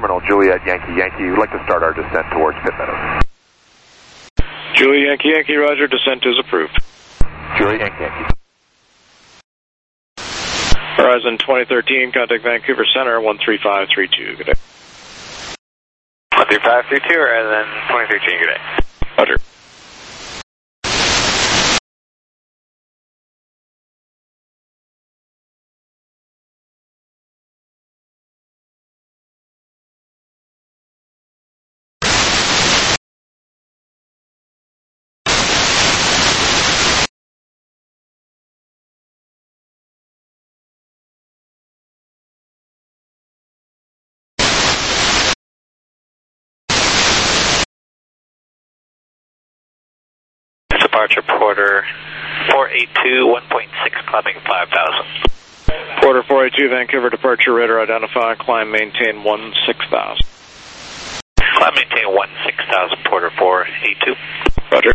Terminal, Juliet, Yankee, Yankee. We'd like to start our descent towards Pitt Meadows. Juliet, Yankee, Yankee, roger. Descent is approved. Juliet, Yankee, Yankee. Horizon 2013, contact Vancouver Center, 13532. Good day. 13532, Horizon 2013, good day. Roger. Departure Porter 482, 1.6, climbing 5,000. Porter 482, Vancouver departure radar identify, climb maintain 16,000. Climb maintain 16,000, Porter 482. Roger.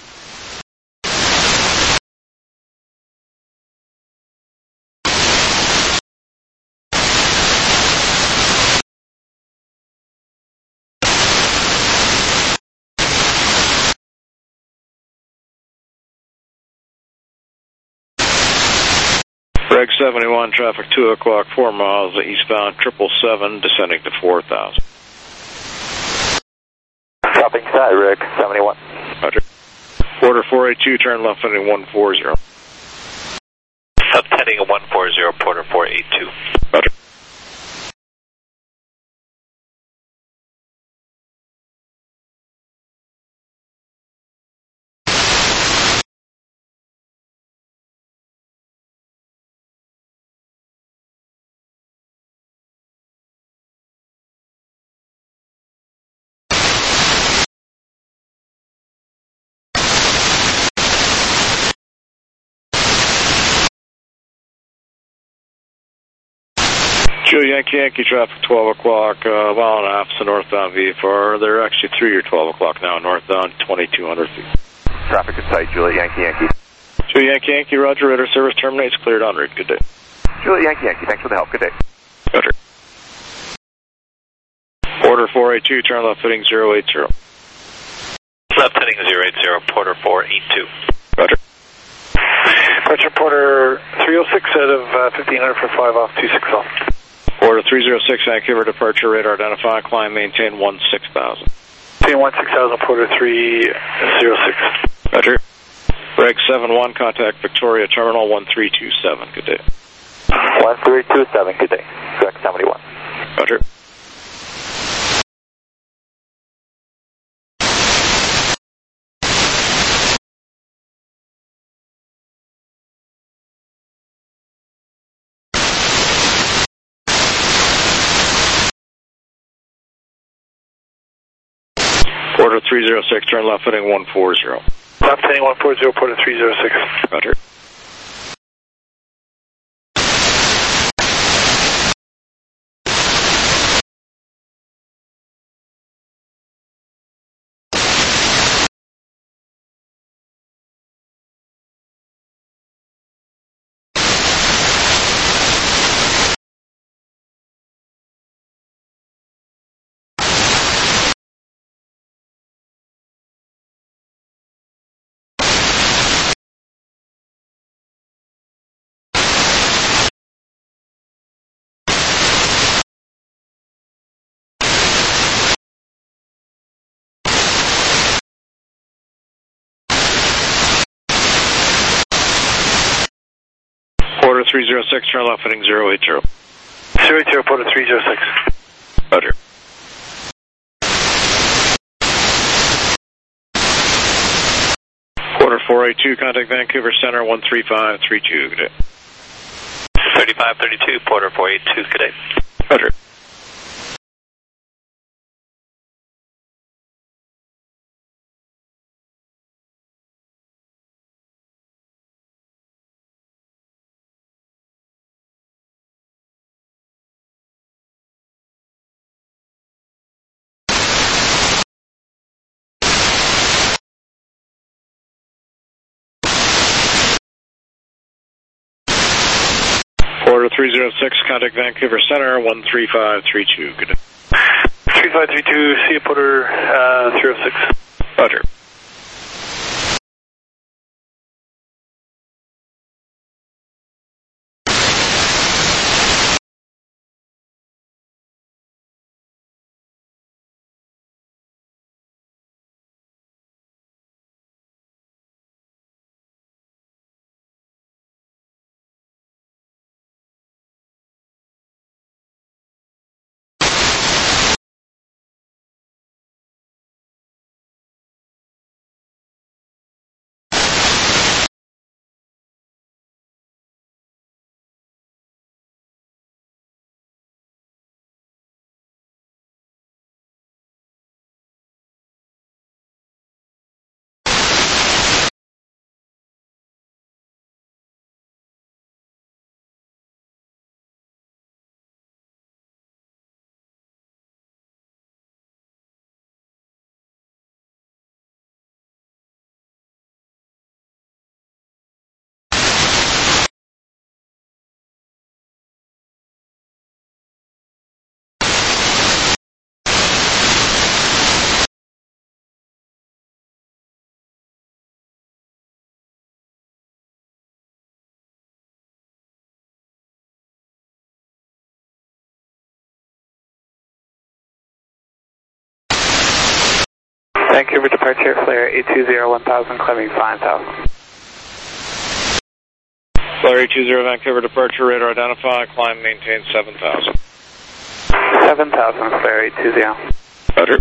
Reg 71, traffic 2 o'clock, 4 miles eastbound, 777, descending to 4,000. Dropping side, Reg 71. Roger. Porter 482, turn left heading 140. Subheading 140, Porter 482. Roger. Juliet, Yankee, Yankee, traffic 12 o'clock, mile and a half to northbound VFR. They're actually through your 12 o'clock now, northbound 2,200 feet. Traffic in sight, Juliet, Yankee, Yankee. Juliet, Yankee, Yankee, roger, radar service terminates, cleared en route. Good day. Juliet, Yankee, Yankee, thanks for the help. Good day. Roger. Porter 482, turn left heading 080. Left heading 080, Porter 482. Roger. Departure Porter 306 out of 1500 for 5 off, 26 off. Porter 306, Vancouver departure radar identify, climb maintain 16,000. Maintain 16,000, Porter 306. Roger. Reg 71, contact Victoria Terminal 1327. Good day. 1327, good day. Reg 71. Roger. Porter 306, turn left heading 140. Left heading 140, Porter 306. Roger. Porter 306, turn left heading 080. 080, Porter 306. Roger. Porter 482, contact Vancouver Center 13532. Good day. 3532, Porter 482, good day. Roger. Porter 306, contact Vancouver Center 13532. Good day. 3532, Sea Porter 306. Roger. Vancouver departure, flare 820-1000, climbing 5000. Flare 820 Vancouver departure, radar identify, climb maintain 7000. 7000, flare 820. Roger.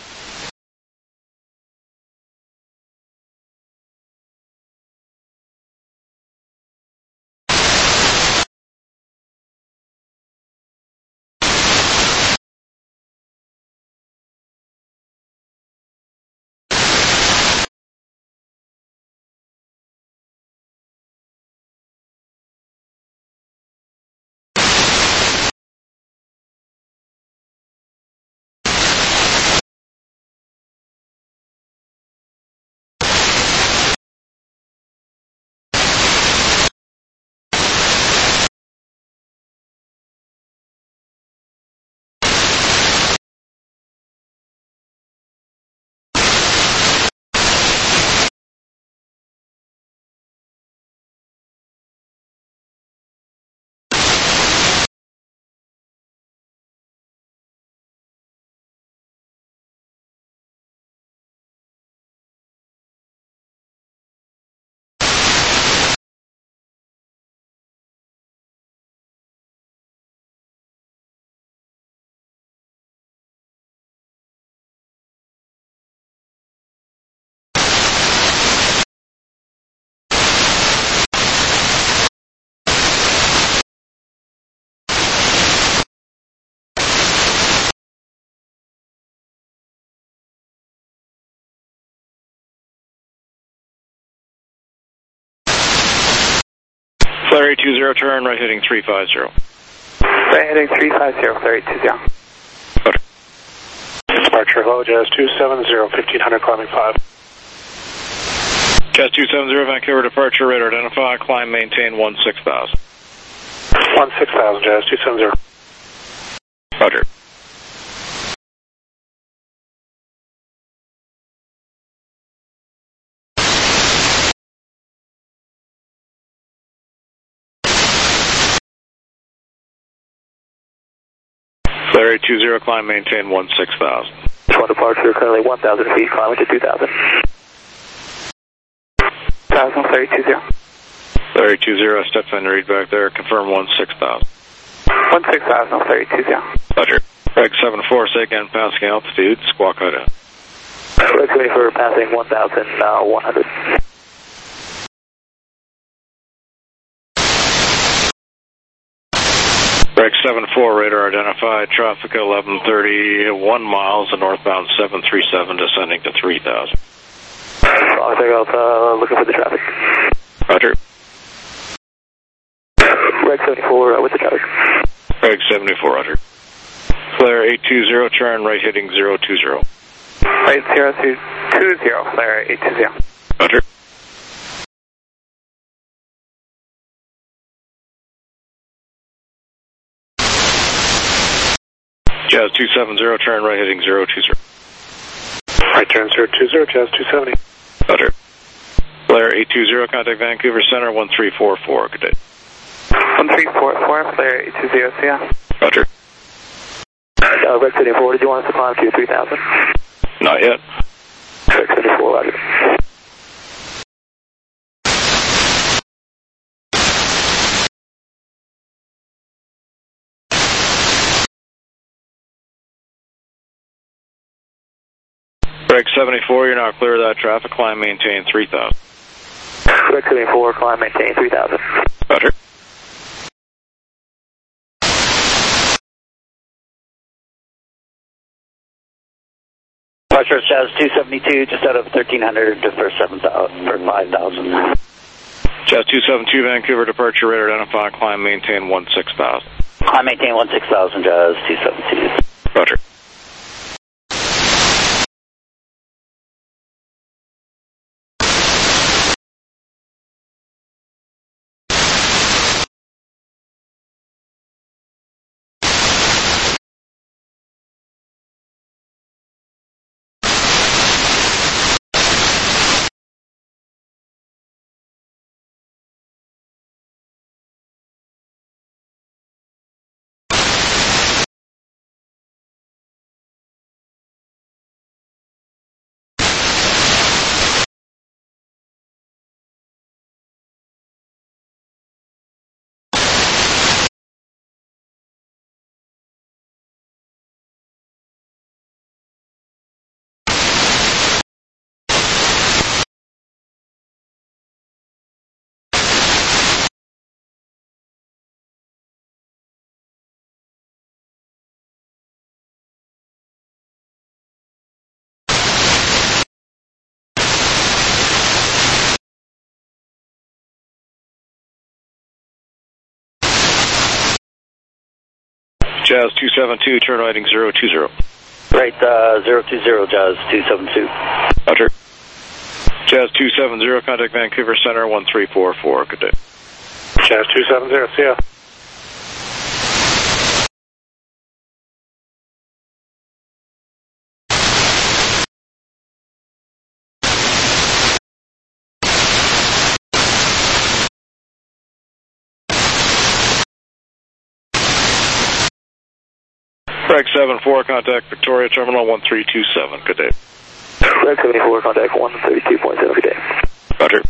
Flare 820, turn right heading 350. Right heading 350, flare 820. Roger. Departure, hello, Jazz 270, 1500, climbing 5. Jazz 270 Vancouver departure, radar identify, climb maintain 16,000. 16,000, Jazz 270. Roger. Flare 820, climb maintain 16,000. One departure, currently 1,000 feet, climbing to 2,000. 1,000, flare 820. Flare 820, step in read back there, confirm 16,000. 16,000, flare 820. Roger. Reg 74, say again, passing altitude, squawk height in. Reg ready for passing 1,100. Reg 74, radar identified, traffic 1131 miles, and northbound 737 descending to 3,000. I'll take out, looking for the traffic. Roger. Reg 74, with the traffic. Reg 74, roger. Flare 820, turn right heading 020. Right 020, flare 820. Roger. Jazz 270, turn right heading 020. Right turn 020, Jazz 270. Roger. Flare 820, contact Vancouver Center 1344. Good day. 1344, Flare 820, see ya. Roger. Red 74, did you want us to climb to 3000? Not yet. Red 74, roger. Break 74, you're now clear of that traffic. Climb, maintain 3000. Red 74, climb, maintain 3000. Roger. Roger, Jazz 272, just out of 1300 for 7,000, for 5,000. Jazz 272, Vancouver departure radar identified. Climb, maintain 16,000. Climb, maintain 16,000, Jazz 272. Roger. Jazz 272, turn right heading 020. Right, 020, Jazz 272. Roger. Jazz 270, contact Vancouver Center 1344. Good day. Jazz 270, see ya. Break 74, contact Victoria Terminal 1327. Good day. Red 74, contact 132.7, good day. Roger.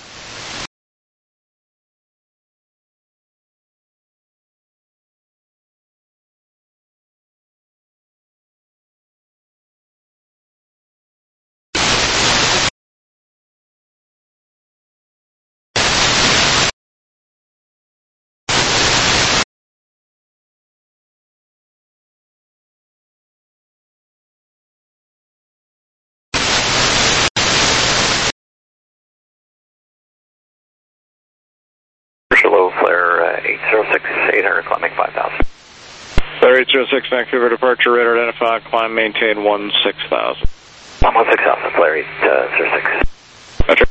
Hello, Flare 806, 800, climbing 5,000. Flare 806, Vancouver departure radar identified. Climb, maintain 16,000. I'm on 6,000, Flare 806. Roger.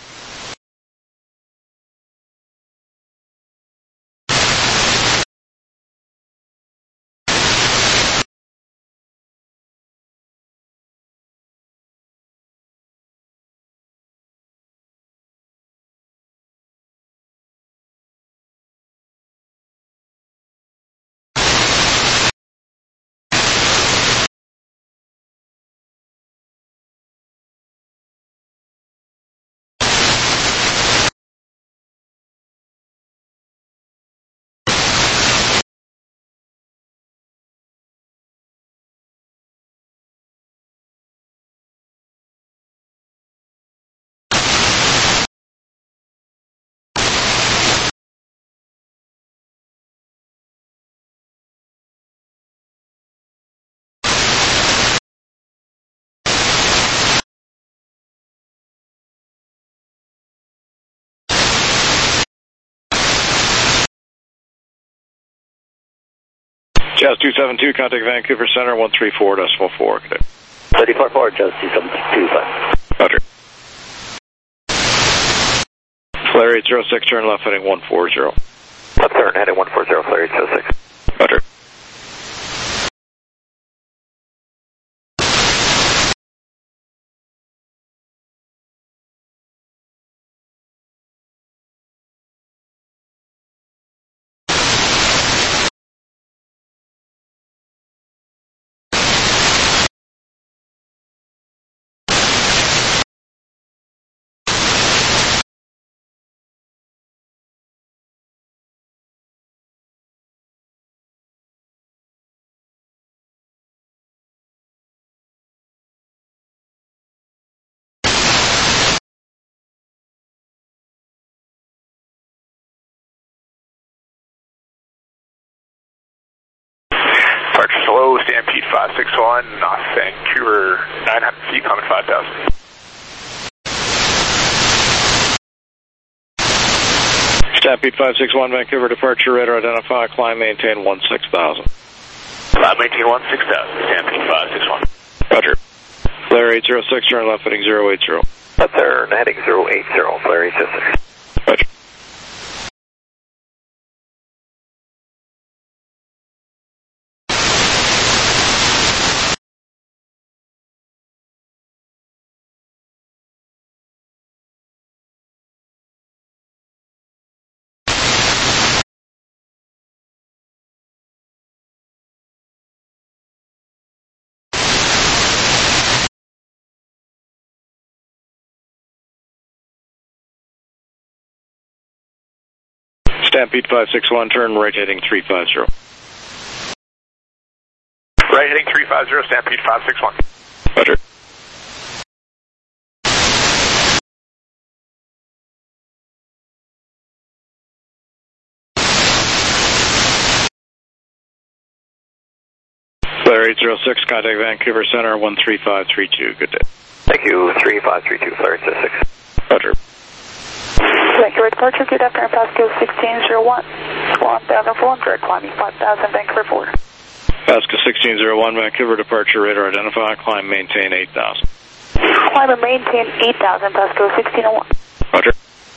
Jazz 272, contact Vancouver Center 134.4. Good day. 34-4, Jazz 272. Roger. Flare 806, turn left heading 140. Left turn heading 140, Flare 806. Roger. 561, North Vancouver, 900 feet, coming 5,000. Stampede 561, Vancouver departure, radar identify, climb, maintain 16,000. Maintain 16,000, Stampede 561. Roger. Flare 806, turn left heading 080. Left there, heading 080, flare 806. Roger. Stampede 561, turn right heading 350. Right heading 350, Stampede 561. Roger. Flare 806, contact Vancouver Center 13532. Good day. Thank you, 3532, flare 806. Roger. Vancouver departure, good afternoon, Pasco 1601. 1004, direct climbing 5000, Vancouver forward. Pasco 1601, Vancouver departure, radar identify, climb, maintain 8,000. Climb and maintain 8,000, Pasco 1601. Roger.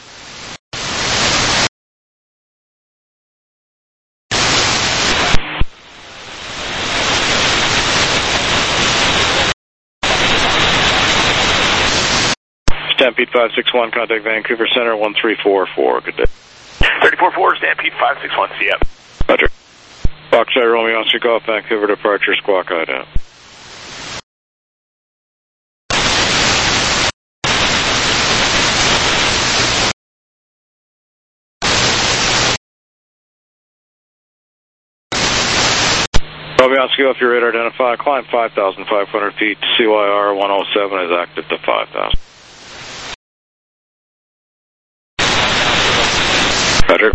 Stampede 561, contact Vancouver Center 1344. Good day. 344, Stampede 561, see ya. Roger. Foxtrot Romeo Oscar Golf, Vancouver departure, squawk ident. Romeo Oscar Golf, your radar identify, climb 5,500 feet, CYR 107 is active to 5,000. Roger.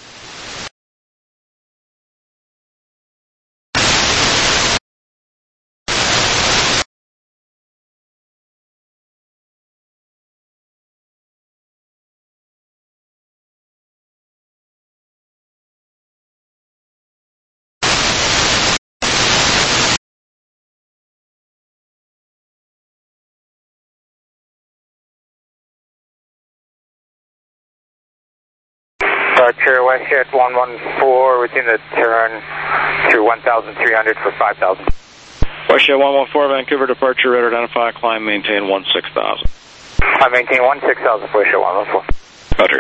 Departure Westshed 114 within the turn through 1,300 for 5,000. Westshed 114, Vancouver departure, radar identify, climb, maintain 16,000. I maintain 16,000 for Westshed 114. Roger.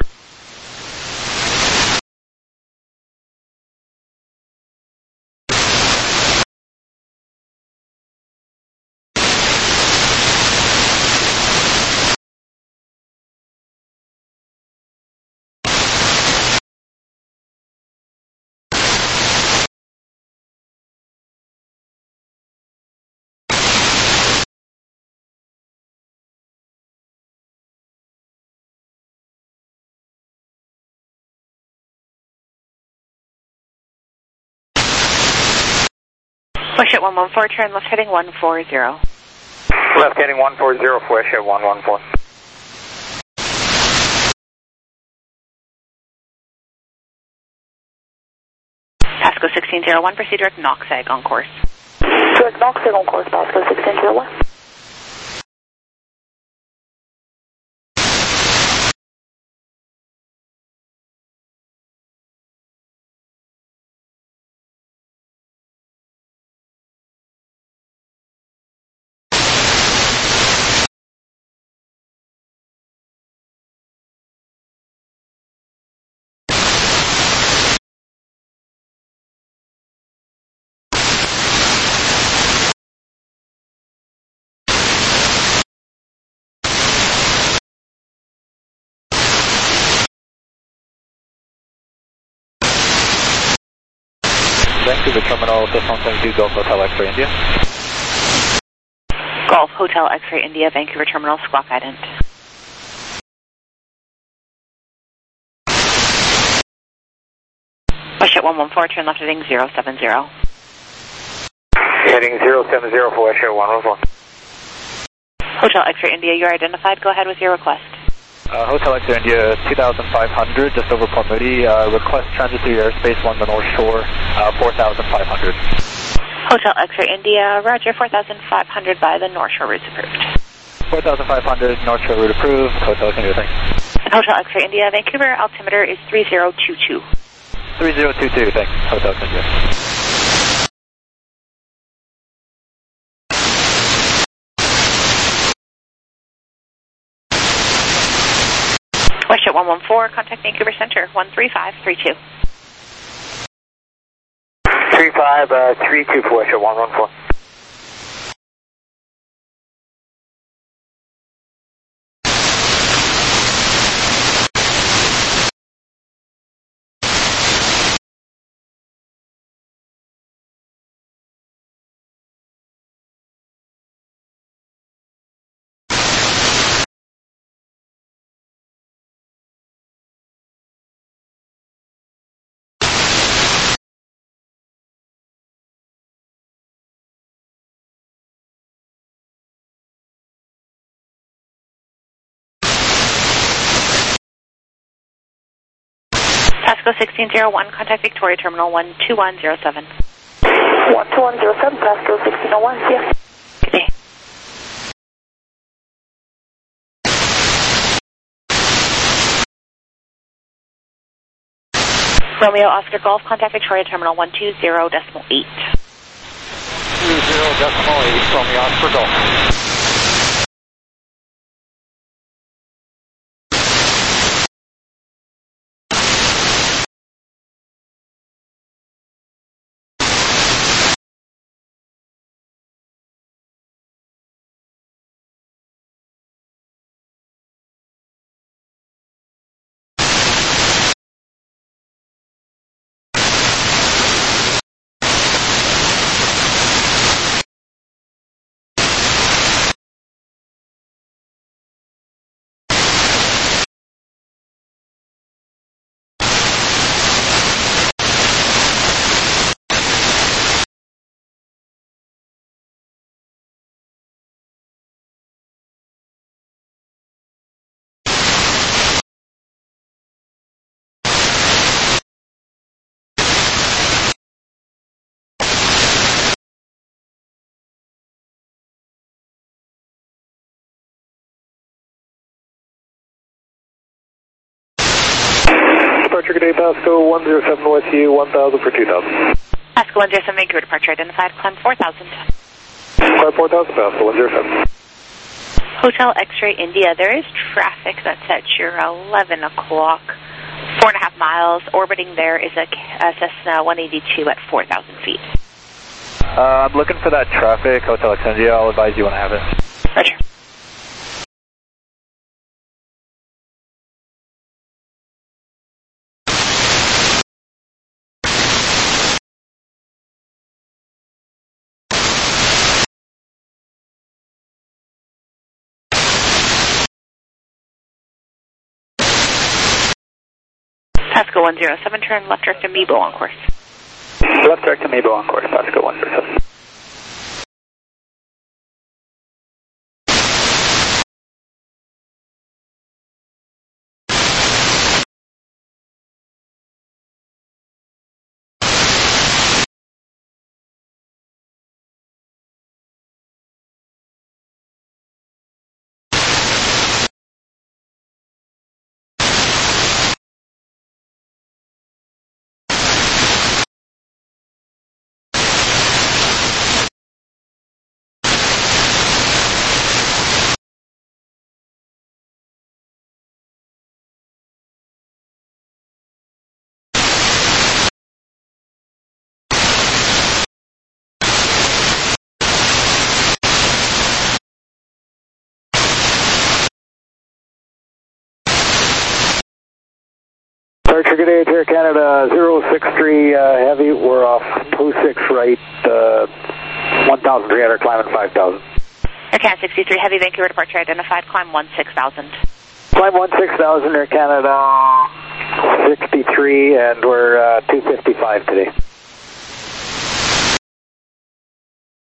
Westshed 114, turn left heading 140. Left heading 140 for Westshed 114. Pasco 1601, proceed direct Knoxegg on course. Direct Knoxegg on course, Pasco 1601. Vancouver Terminal, Cessna 22, Golf Hotel X-Ray India. Golf Hotel X-Ray India, Vancouver Terminal, squawk ident. Westshed 114, turn left heading 070. Heading 070 for West Shore 114. Hotel X-Ray India, you're identified. Go ahead with your request. Hotel X-Ray India, 2,500, just over Port Moody. Request transit through your airspace on the North Shore, 4,500. Hotel X-Ray India, roger, 4,500 by the North Shore routes approved. 4,500, North Shore route approved. Hotel X-Ray India, thanks. And Hotel X-Ray India, Vancouver, altimeter is 3022. 3022, thanks. Hotel X-Ray India. WestJet 114, contact Vancouver Center, 13532. 3532 for WestJet 114. Pasco 1601, contact Victoria Terminal 12107. 12107, Pasco 1601, yes. Good day. Romeo Oscar Golf, contact Victoria Terminal 120.8. 20.8, Romeo Oscar Golf. Departure, good day, Pasco 107 West U, 1000 for 2000. Pasco 107, Vancouver departure identified, climb 4000. Climb 4000, Pasco 107. Hotel X-Ray India, there is traffic that's at your 11 o'clock, 4.5 miles. Orbiting there is a Cessna 182 at 4,000 feet. I'm looking for that traffic, Hotel X India. I'll advise you when I have it. Roger. Pasco 107, turn left direct to Mebo on course. Left direct to Mebo on course, Pasco 107. Departure, good day, Air Canada 063 Heavy, we're off 26 right, 1,300, climbing 5,000. Air Canada 63 Heavy, Vancouver departure identified, climb 16,000. Climb 16,000, Air Canada 63, and we're 255 today.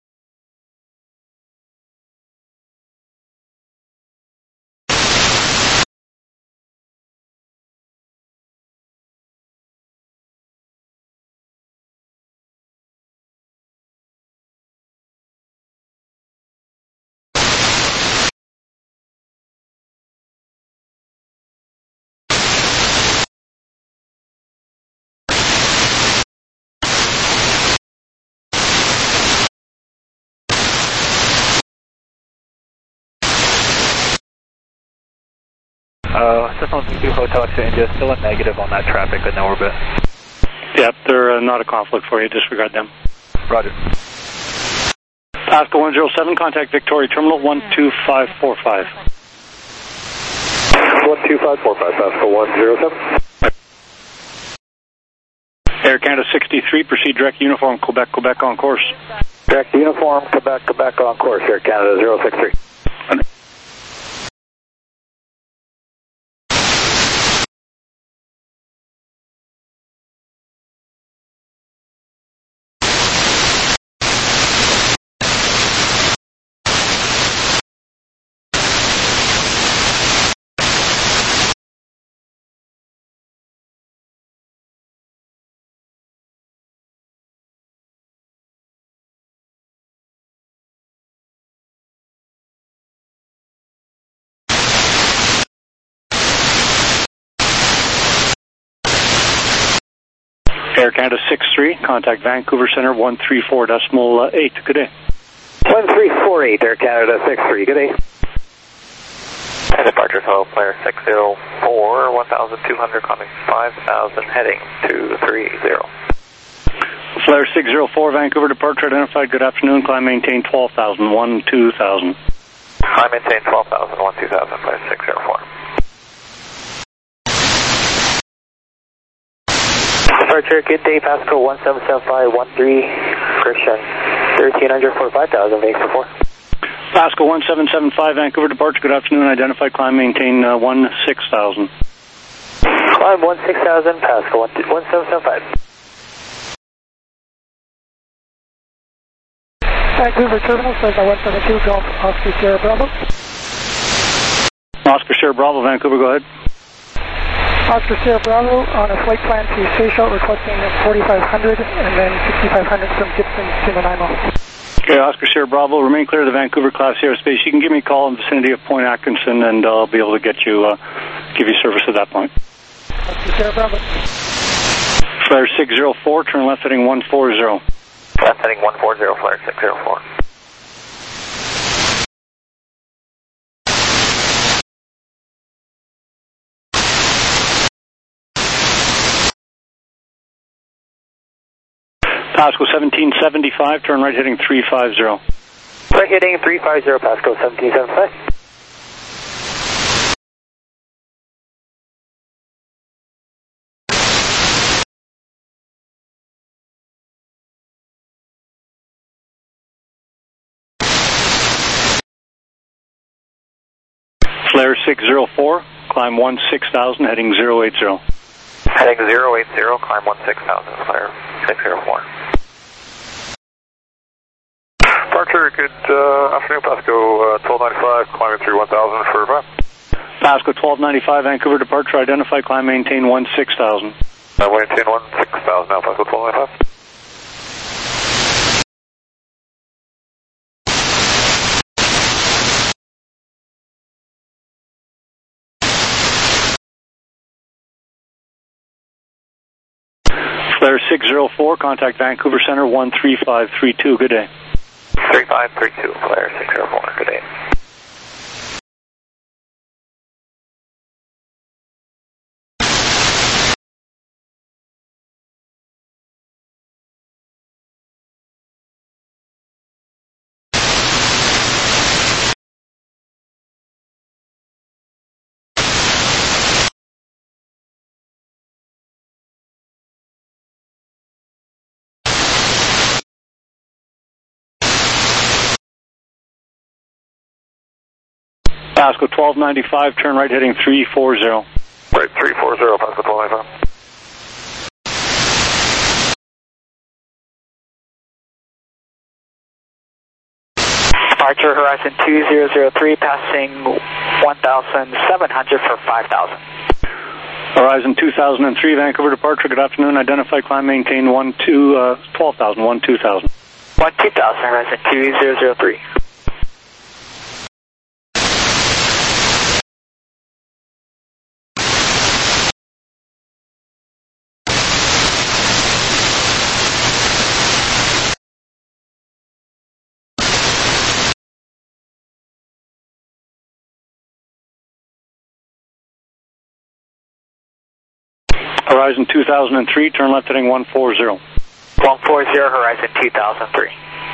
Cessna 132 Hotel X-ray India, still a negative on that traffic in orbit. Yep, they're not a conflict for you. Disregard them. Roger. Pasco 107, contact Victoria Terminal 12545. 12545, Pasco 107. Air Canada 63, proceed direct uniform, Quebec, Quebec on course. Direct uniform, Quebec, Quebec on course, Air Canada 063. Air Canada 63, contact Vancouver Center 134.8. Good day. 1348, Air Canada 63, good day. And departure total player 604, 1,200, climbing 5,000, heading 230. Flare 604, Vancouver departure identified. Good afternoon, climb maintain 12,000, 1-2000. Climb maintain 12,000, 1-2000, player 604. Departure, good day, Pasco 177513, Christian 1300 for 5,000, thanks for 4. Pasco 1775, Vancouver departure, good afternoon, identified, climb maintain 1-6000. Climb 16000, Pasco 1775. Vancouver Terminal, says 172, Golf Oscar Sierra Bravo. Oscar Sierra Bravo, Vancouver, go ahead. Oscar Sierra Bravo on a flight plan to Seychelles requesting 4500 and then 6500 from Gibson to Nanaimo. Okay, Oscar Sierra Bravo, remain clear of the Vancouver class airspace. You can give me a call in the vicinity of Point Atkinson and I'll be able to get you, give you service at that point. Oscar Sierra Bravo. Flare 604, turn left heading 140. Left heading 140, flare 604. Pasco 1775, turn right heading 350. Right heading 350, Pasco 1775. Flare 604, climb 16,000, heading 080. Heading 080, climb 16,000, flare 604. Departure, good afternoon, Pasco 1295, climbing through 1,000 for 5. Pasco 1295, Vancouver departure, identified, climb maintain 16,000. Maintain 16,000 now, Pasco 1295. Flare 604, contact Vancouver Center 13532. Good day. 3532, flare 604. Good day. Pasco 1295, turn right heading 340. Right, 340, Pasco 1295. Departure Horizon 2003, passing 1,700 for 5,000. Horizon 2003, Vancouver departure, good afternoon, identified, climb maintain 12,000, 1-2000. 1-2000, Horizon 2003. Horizon 2003, turn left heading 140. 140, Horizon 2003.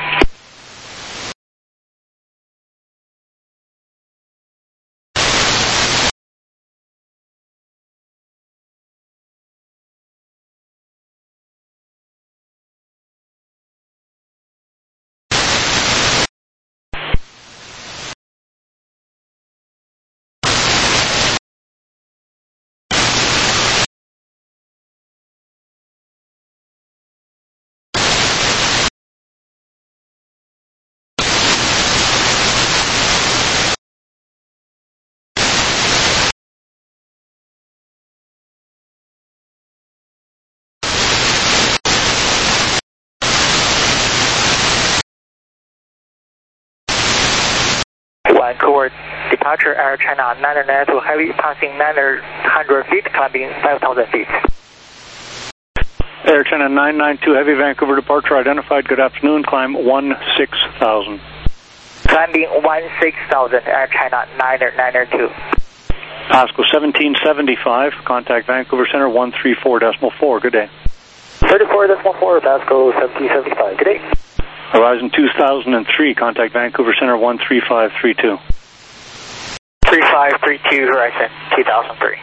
Vancouver, departure Air China 992 Heavy, passing 900 feet, climbing 5,000 feet. Air China 992 Heavy, Vancouver departure identified. Good afternoon, climb 16,000. Climbing 16,000, Air China 992. Pasco 1775, contact Vancouver Center 134.4, good day. 34.4, Pasco 1775, good day. Horizon 2003, contact Vancouver Center 13532. 3532, Horizon 2003.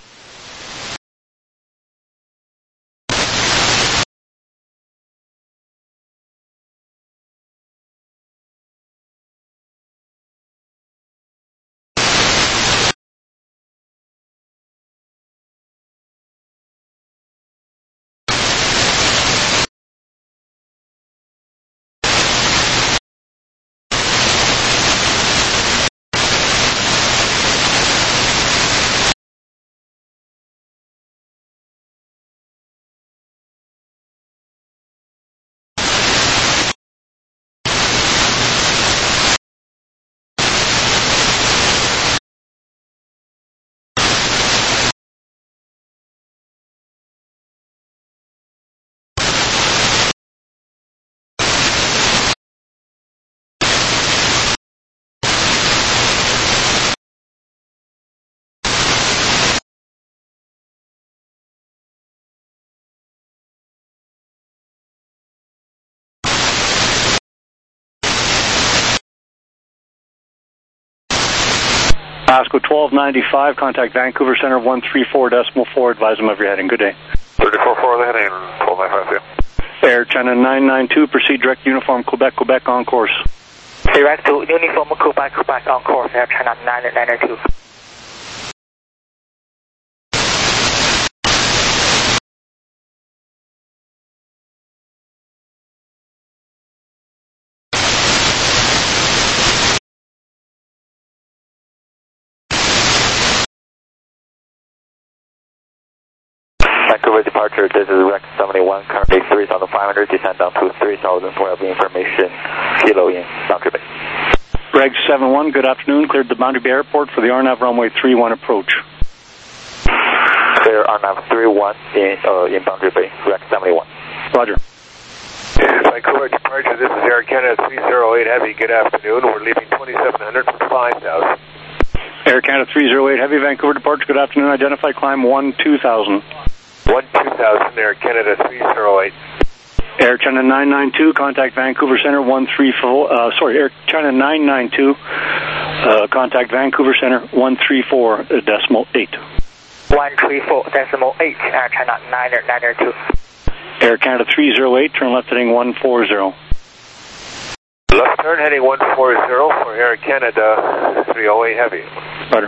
Pasco 1295, contact Vancouver Center 134.4, advise them of your heading. Good day. 34-4, the heading, 1295, yeah. Air China 992, proceed direct uniform Quebec, Quebec on course. Direct to uniform Quebec, Quebec on course, Air China 992. Vancouver departure, this is Rex 71, currently 3,500, descend down to 3,000 for having information, kilo in Boundary Bay. Reg 71, good afternoon, cleared the Boundary Bay Airport for the RNAV runway 31 approach. Clear RNAV 31 in Boundary Bay, Rex 71. Roger. Vancouver departure, this is Air Canada 308 Heavy, good afternoon, we're leaving 2700 for 5,000. Air Canada 308 Heavy, Vancouver departure, good afternoon, identify climb 12,000. 12,000, Air Canada 308. Air China 992, contact Vancouver Center 134, Air China 992, contact Vancouver Center 134.8. 134.8, Air China 992. Air Canada 308, turn left heading 140. Left turn heading 140 for Air Canada 308 Heavy. Roger.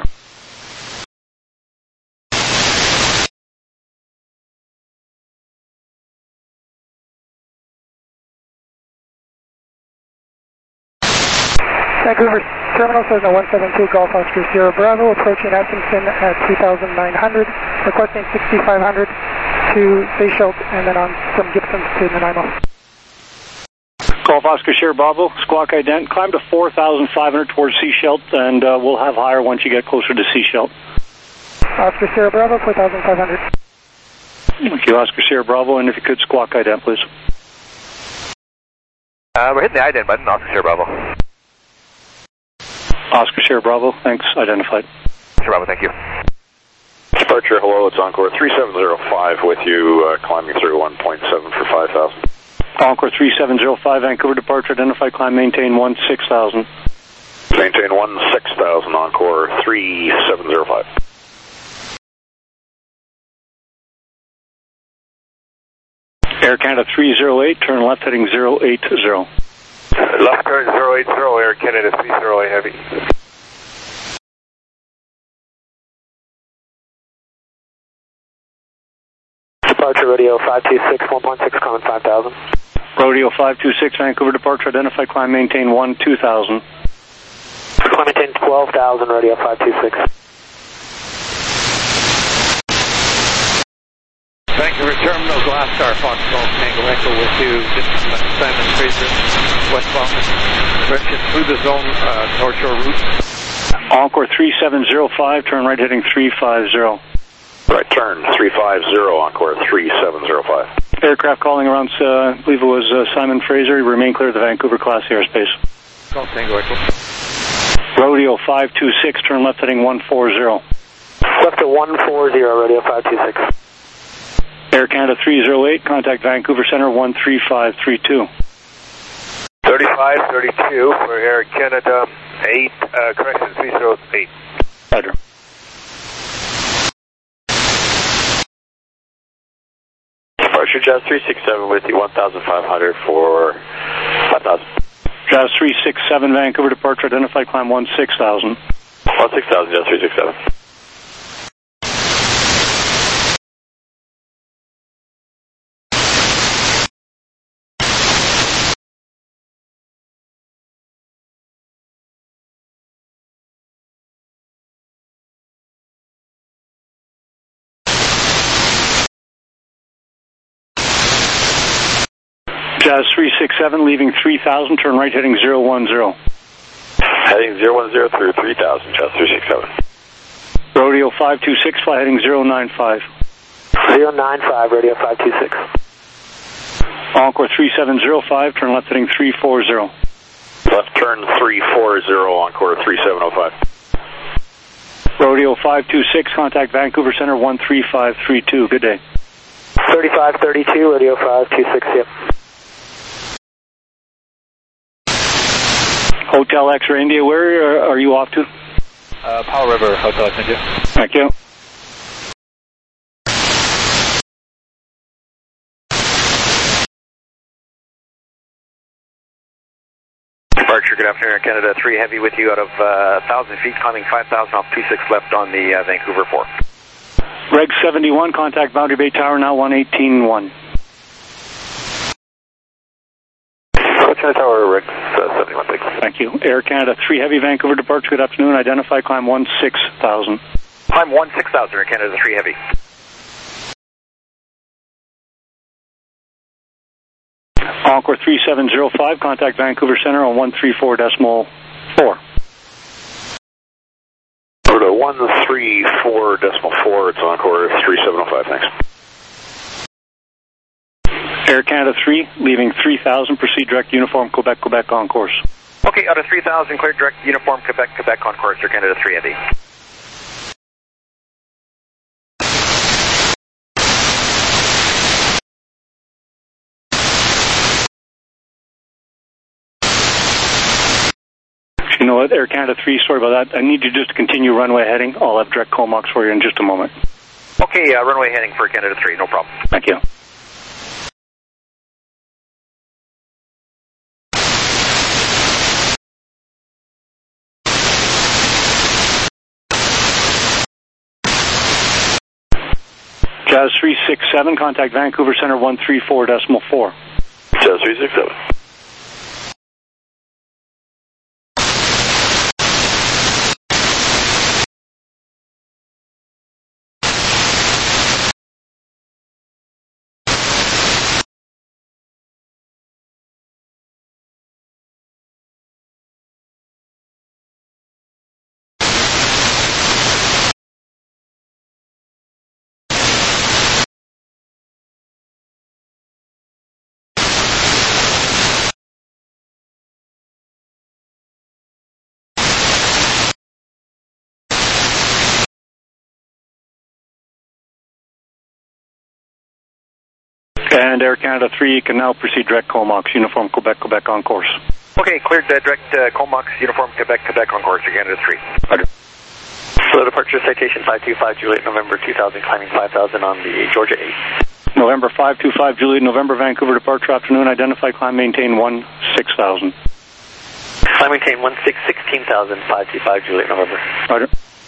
Vancouver Terminal says 172 Golf Oscar Sierra Bravo, approaching Atkinson at 2,900, requesting 6,500 to Seychelles, and then on from Gibson to Nanaimo. Golf Oscar Sierra Bravo, squawk ident, climb to 4,500 towards Seychelles, and we'll have higher once you get closer to Seychelles. Oscar Sierra Bravo, 4,500. Thank you, Oscar Sierra Bravo, and if you could squawk ident, please. We're hitting the ident button, Oscar Sierra Bravo. Oscar Sierra Bravo, thanks, identified. Sierra Bravo, thank you. Departure, hello, it's Encore 3705 with you, climbing through 1.7 for 5,000. Encore 3705, Vancouver departure, identify, climb, maintain 16,000. Maintain 16,000, Encore 3705. Air Canada 308, turn left heading 080. Left turn 080, Air Canada 308 Heavy. Departure radio 526, 116, common 5,000. Rodeo 526, Vancouver departure, identify, climb, maintain 12,000. Climb, maintain 12,000, radio 526. Vancouver Terminal, Glasscar, Foxtrot, Tango Echo with you. This is Simon Fraser, westbound. Direction through the zone, North Shore route. Encore 3705, turn right heading 350. Right turn 350, Encore 3705. Aircraft calling around, I believe it was Simon Fraser, remain clear of the Vancouver class airspace. Call Tango Echo. Rodeo 526, turn left heading 140. Left to 140, radio 526. Air Canada 308, contact Vancouver Center 13532. 3532 for Air Canada 8, correction 308. Roger. Departure Jazz 367 with you, 1,500 for 5,000. Jazz 367, Vancouver departure, identify, climb 16,000. 16,000, Jazz 367. Jazz 367, leaving 3,000, turn right heading 010. Heading 010 through 3,000, Jazz 367. Rodeo 526, fly heading 095. 095, radio 526. Encore 3705, turn left heading 340. Left turn 340, Encore 3705. Rodeo 526, contact Vancouver Center 13532. Good day. 3532, radio 526, yep. Hotel X-Ray India, where are you off to? Powell River, Hotel X India. Thank you. Departure, good afternoon, Air Canada 3 Heavy with you out of 1,000 feet, climbing 5,000 off 26 left on the Vancouver 4. Reg 71, contact Boundary Bay Tower now 118.1. China Tower, Reg 71, thanks. Thank you. Air Canada 3 Heavy, Vancouver departure, good afternoon, identify, climb 16,000. Climb 16,000, Air Canada 3 Heavy. Encore 3705, contact Vancouver Center on 134.4. Over to 134.4, it's Encore 3705, thanks. Air Canada 3, leaving 3,000, proceed direct uniform, Quebec, Quebec on course. Okay, out of 3,000, clear direct uniform, Quebec, Quebec on course, Air Canada 3 Heavy. You know what, Air Canada 3, sorry about that. I need you just to continue runway heading. I'll have direct Comox for you in just a moment. Okay, runway heading for Canada 3, no problem. Thank you. Jazz 367, contact Vancouver Center 134.4. Jazz 367. And Air Canada 3 can now proceed direct Comox, Uniform Quebec, Quebec on course. Okay, cleared direct Comox, Uniform Quebec, Quebec on course, Air Canada 3. Roger. Slow departure citation 525 Juliet, November 2000, climbing 5000 on the Georgia 8. November 525 Juliet, November Vancouver departure afternoon, identified climb maintain 16,000. Climb maintain 16,000, 525 Juliet, November. Roger.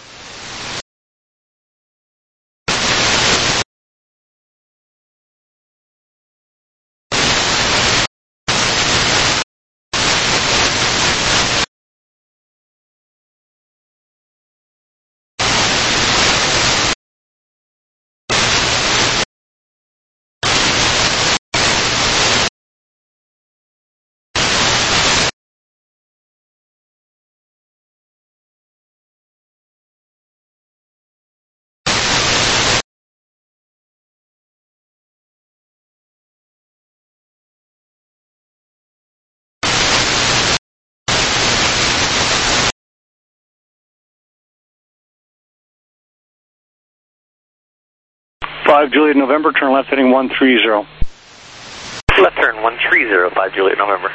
Juliet November, turn left heading 130. Left turn 130, 5 Juliet November.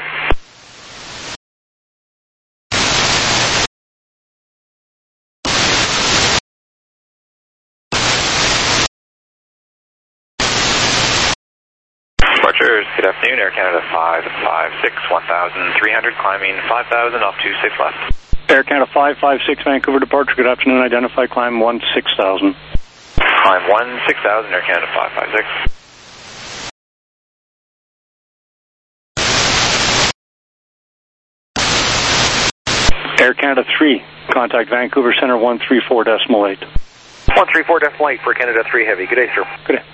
Departures, good afternoon, Air Canada 556, 1,300, climbing 5,000 off 26 left. Air Canada 556, Vancouver departure, good afternoon, identified climb 16,000. Climb 16,000, Air Canada 556. Air Canada 3, contact Vancouver Center 134.8. 134.8 for Canada 3 Heavy. Good day, sir. Good day.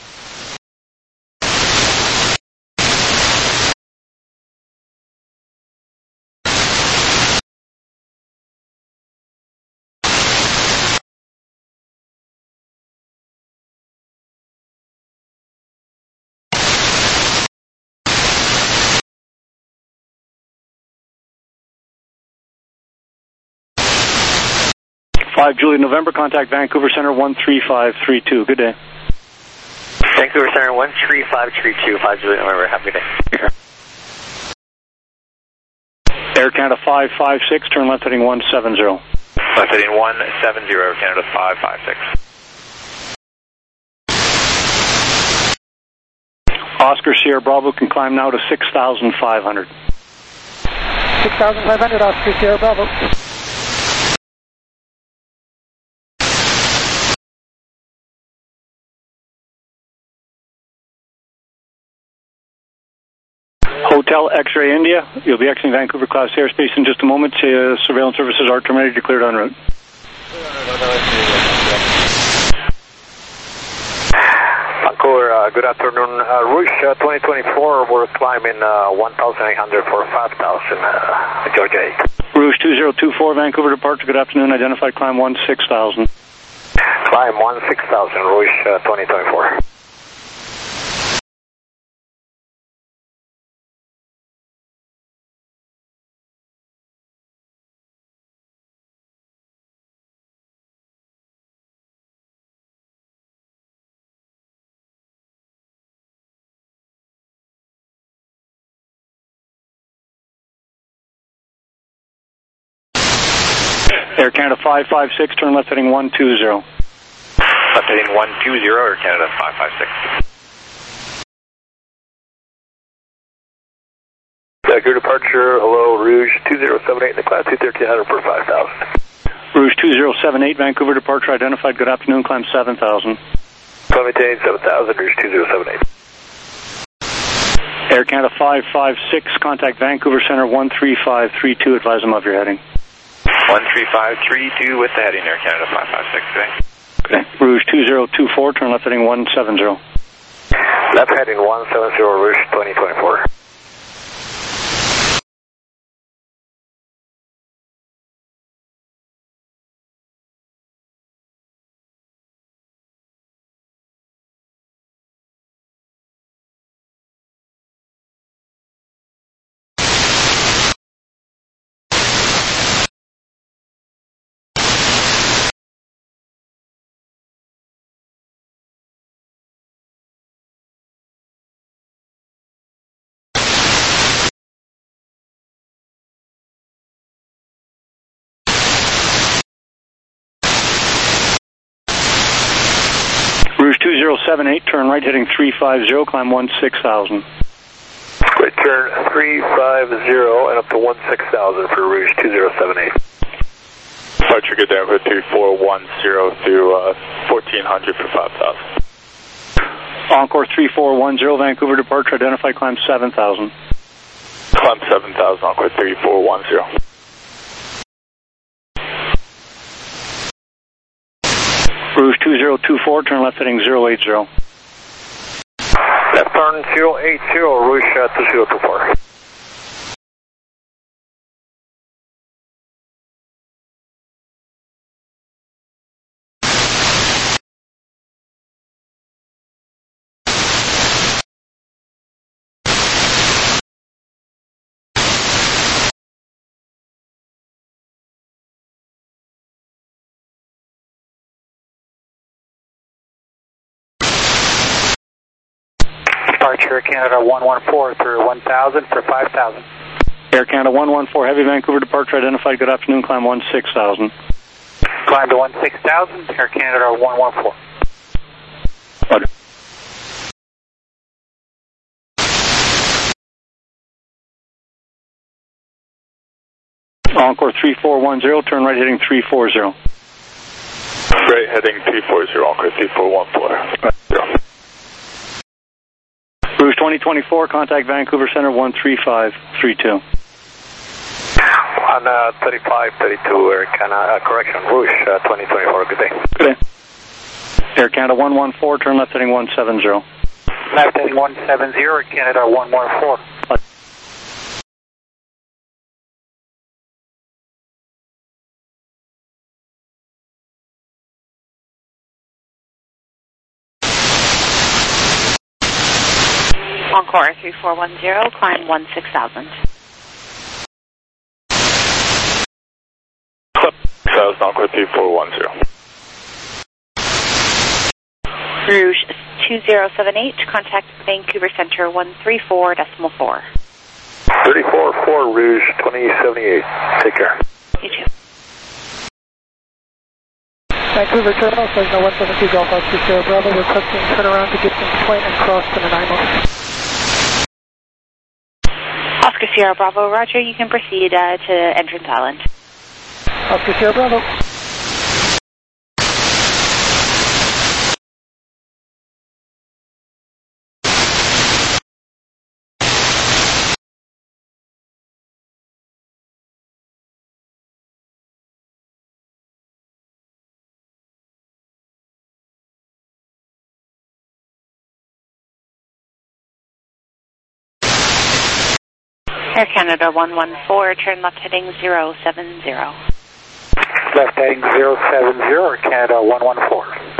Juliet November, contact Vancouver Center 13532. Good day. Vancouver Center 13532, 5 Juliet November. Have a good day. Air Canada 556, turn left heading 170. Left heading 170, Air Canada 556. Oscar Sierra Bravo can climb now to 6,500. 6,500, Oscar Sierra Bravo. Hotel X-Ray India, you'll be exiting Vancouver class airspace in just a moment. Surveillance services are terminated, declared en route. Vancouver, good afternoon. Rouge 2024, we're climbing 1,800 for 5,000, Georgia 8. Rouge 2024, Vancouver departure, good afternoon, identified climb 16,000. Climb 16,000, Rouge 2024. Air Canada 556, turn left heading 120. Left heading 120, Air Canada 556. Your departure, hello, Rouge 2078 in the class 21300 for 5,000. Rouge 2078, Vancouver departure identified, good afternoon, climb 7,000. Maintain 7,000, Rouge 2078. Air Canada 556, contact Vancouver Center 13532, advise them of your heading. 13532 with the heading, Air Canada 556 today. Okay. Rouge 2024, turn left heading 170. Left heading 170, Rouge 2024. 2078, turn right heading 350, climb 16,000. Right turn 350 and up to 16,000 for Rouge 2078. Departure good down for 3410 through 1400 for 5,000. Encore 3410, Vancouver departure, identify climb 7,000. Climb 7,000, Encore 3410. Rouge 2024, turn left heading 080. Left turn 080, Rouge 2024. Departure Canada 114 through 1000 for 5,000. Air Canada 114, heavy Vancouver departure identified, good afternoon, climb 16,000. Climb to 16,000, Air Canada 114. Roger. Encore 3410, turn right heading 340. Right heading 340, Encore 3414. Rouge 2024, contact Vancouver Center 13532. On 3532, Air Canada, correction, Rouge 2024, good day. Good day. Air Canada 114, turn left heading 170. Left heading 170, Air Canada 114. Encore 3410, climb 16,000. Clip 6,000, Encore 3410. Rouge 2078, contact Vancouver Center 134.4. 344 Rouge 2078. Take care. You too. Vancouver Terminal, Cessna 172 Golf Oscar Sierra Bravo, requesting turnaround to Gibson's Point and cross to Nanaimo. Oscar Sierra Bravo, roger, you can proceed to Entrance Island. Oscar Sierra Bravo. Air Canada 114, turn left heading 070. Left heading 070, Air Canada 114.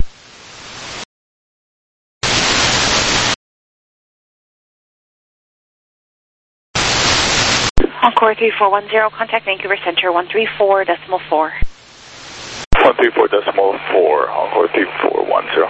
Encore 3410, contact Vancouver Center 134.4. 134.4, Encore 3410.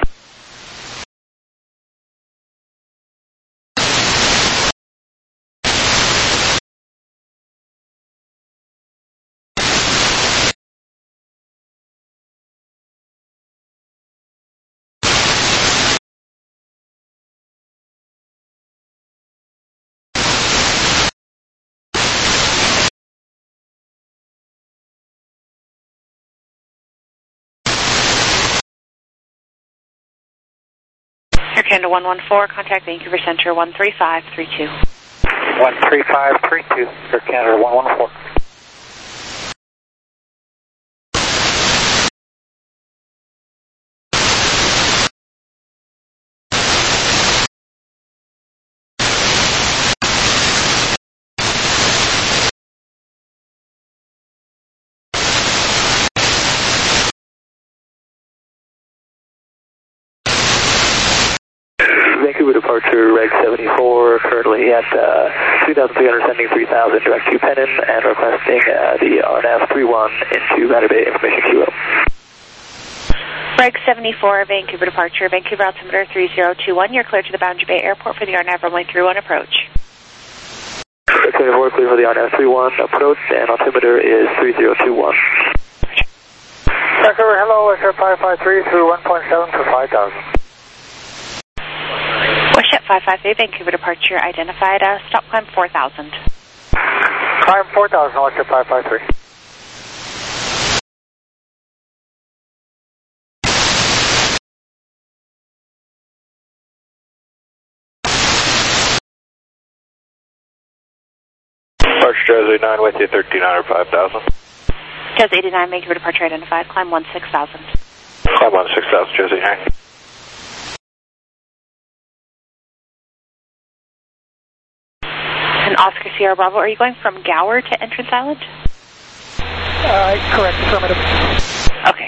Air Canada 114, contact Vancouver Center 13532. 13532, Air Canada 114. Vancouver departure, Reg 74, currently at 2,300, sending 3,000 direct to Penn and requesting the RNAV 31 into Battery Bay information QO. Reg 74, Vancouver departure, Vancouver altimeter 3021, you're clear to the Boundary Bay Airport for the RNAV runway 31 approach. Reg 74, clear for the RNAV 31 approach, and altimeter is 3021. Vancouver, hello, Air 553 through 1.7 for 5,000. WestJet 553, Vancouver departure identified. Stop climb 4,000. Climb 4,000, WestJet 553. Departure Jazz 89 with you, 1300, 5,000. Jazz 89, Vancouver departure identified. Climb 16,000. Climb 16,000, Jazz 89. And Oscar Sierra Bravo, are you going from Gower to Entrance Island? Correct, affirmative. Okay.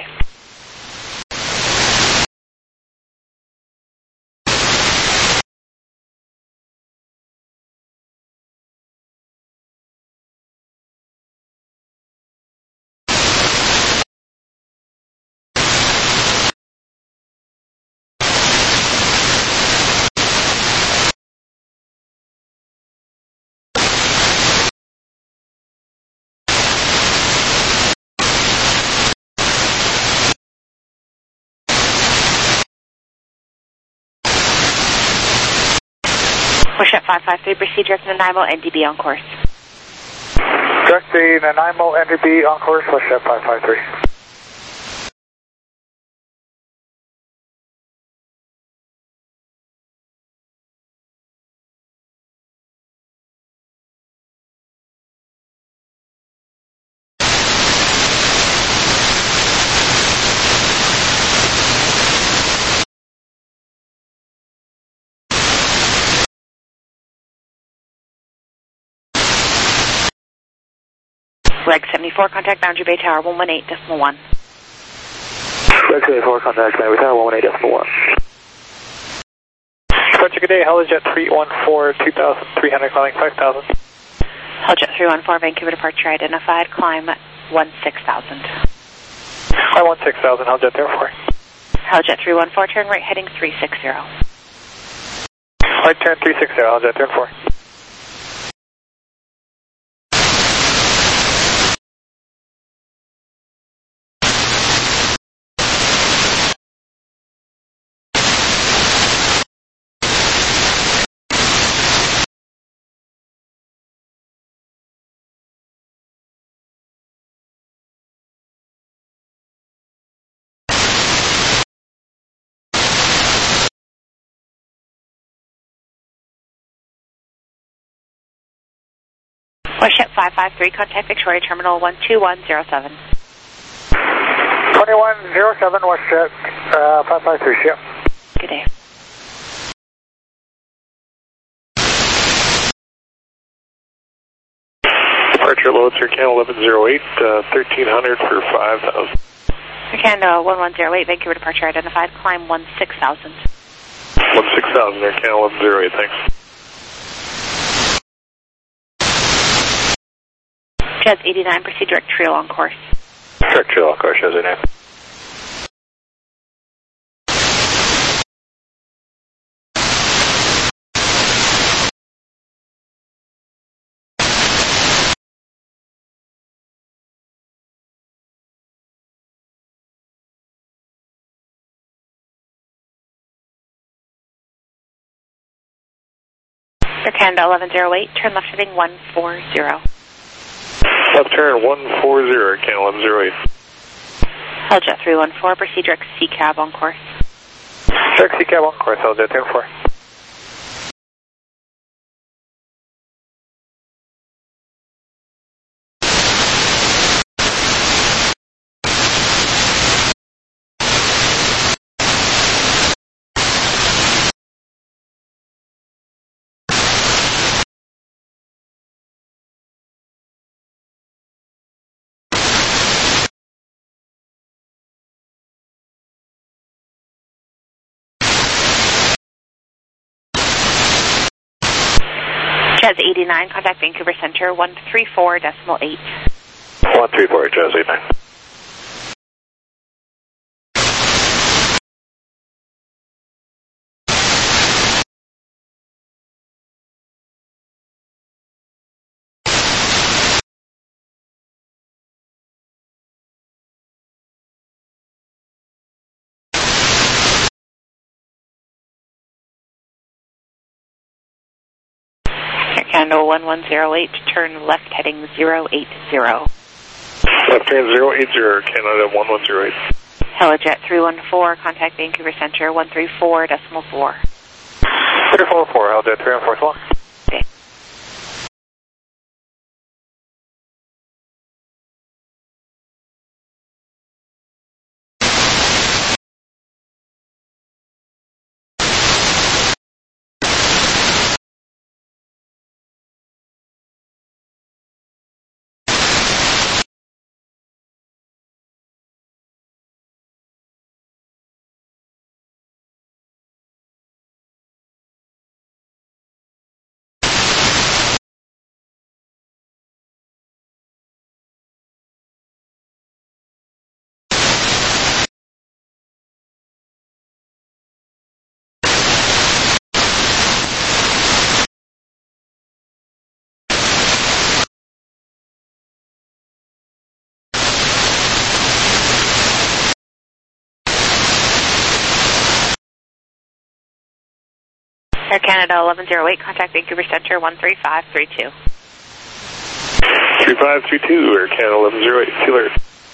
WestJet 553, proceed direct to Nanaimo, NDB on course. Direct to Nanaimo, NDB on course, WestJet 553. Reg 74, contact Boundary Bay Tower 118.1. Reg 74, contact Boundary Tower 118.1. Departure, good day, Helijet 314, 2,300, climbing 5,000. Helijet 314, Vancouver departure identified. Climb 16,000. Climb 16,000, Helijet 314. Helijet 314, turn right heading 360. Right turn 360, Helijet 314. WestJet 553, contact Victoria Terminal 12107. 2107, WestJet 553, yep. Good day. Departure load, Circan 1108, 1300 for 5,000. Circan 1108, Vancouver departure identified. Climb 16,000. 16,000, Circan 1108, thanks. Jazz 89, proceed direct trail on course. Direct trail on course, Jazz 89. Circan 1108, turn left heading 140. Left turn 140, Can 1108. Helijet 314, proceed direct C-cab on course. Direct C-cab on course, Helijet 314. Jazz 89, contact Vancouver Center 134.8. 134, Jazz 89. Canada 1108, turn left heading 080. Left turn 080, Canada 1108. Helijet 314, contact Vancouver Center 134.4. 344, Helijet 314. Okay. Air Canada 1108, contact Vancouver Center 13532. 3532, Air Canada 1108, see you later.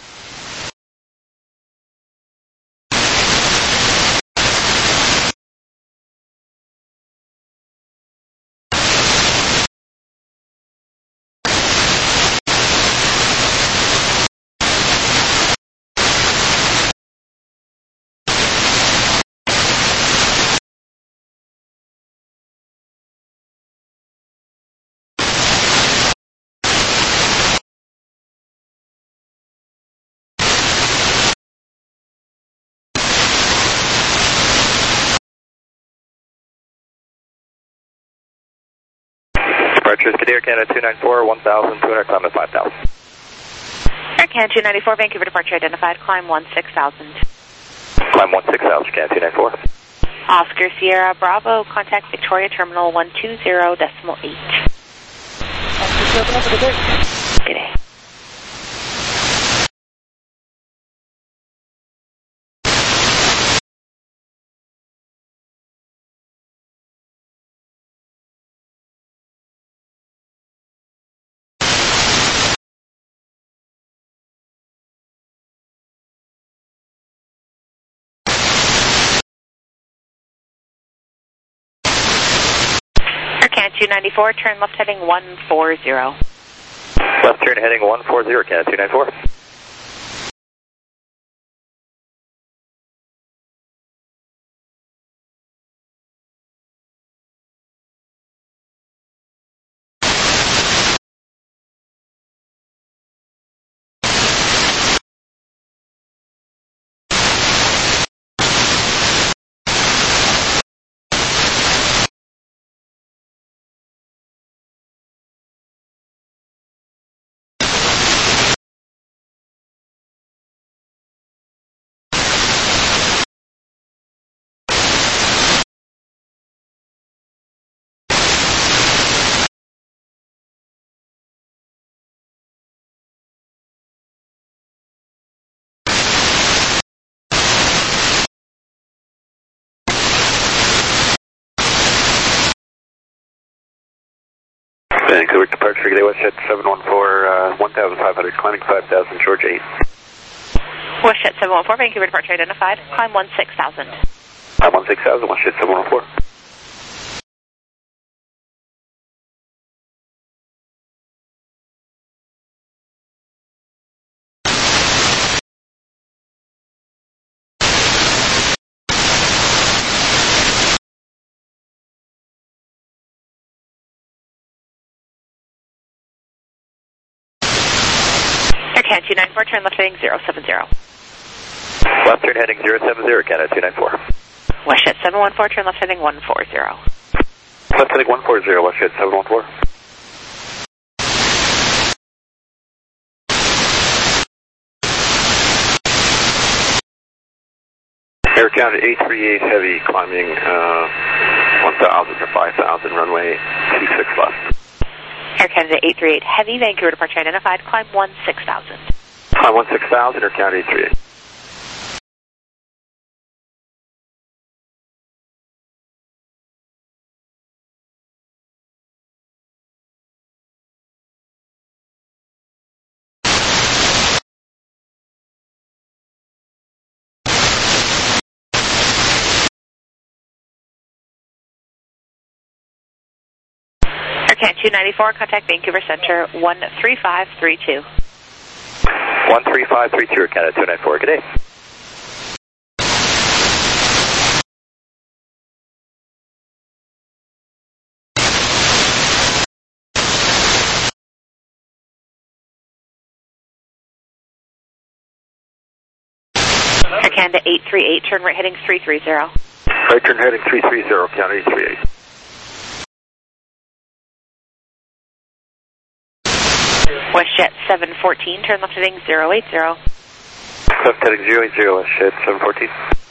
Departures, Air Canada 294, 1,200, climb at 5,000. Air Canada 294, Vancouver departure identified, climb 16,000. Climb 16,000, Canada 294. Oscar Sierra Bravo, contact Victoria Terminal 120.8. Good day. Air Canada 294, turn left heading 140. Left turn heading 140, Canada 294. Vancouver departure, G'day WestJet 714, 1,500, climbing 5,000, George 8. WestJet 714, Vancouver departure identified, climb 16,000. Climb 16,000, WestJet 714. Air Canada 294, turn left heading 070. Left turn heading 070, Canada 294. WestJet 714, turn left heading 140. Left heading 140, WestJet 714. Air Canada 838 heavy, climbing 1,000 to 5,000, runway 26 left. Air Canada 838 heavy, Vancouver departure identified, climb 16,000. Climb 16,000, Air Canada 838. Canada 294, contact Vancouver Center 13532. 13532, Canada 294, good day. Air Canada 838, turn right heading 330. Right turn heading 330, Canada 838. WestJet 714, turn left heading 080. Left heading 080, WestJet 714.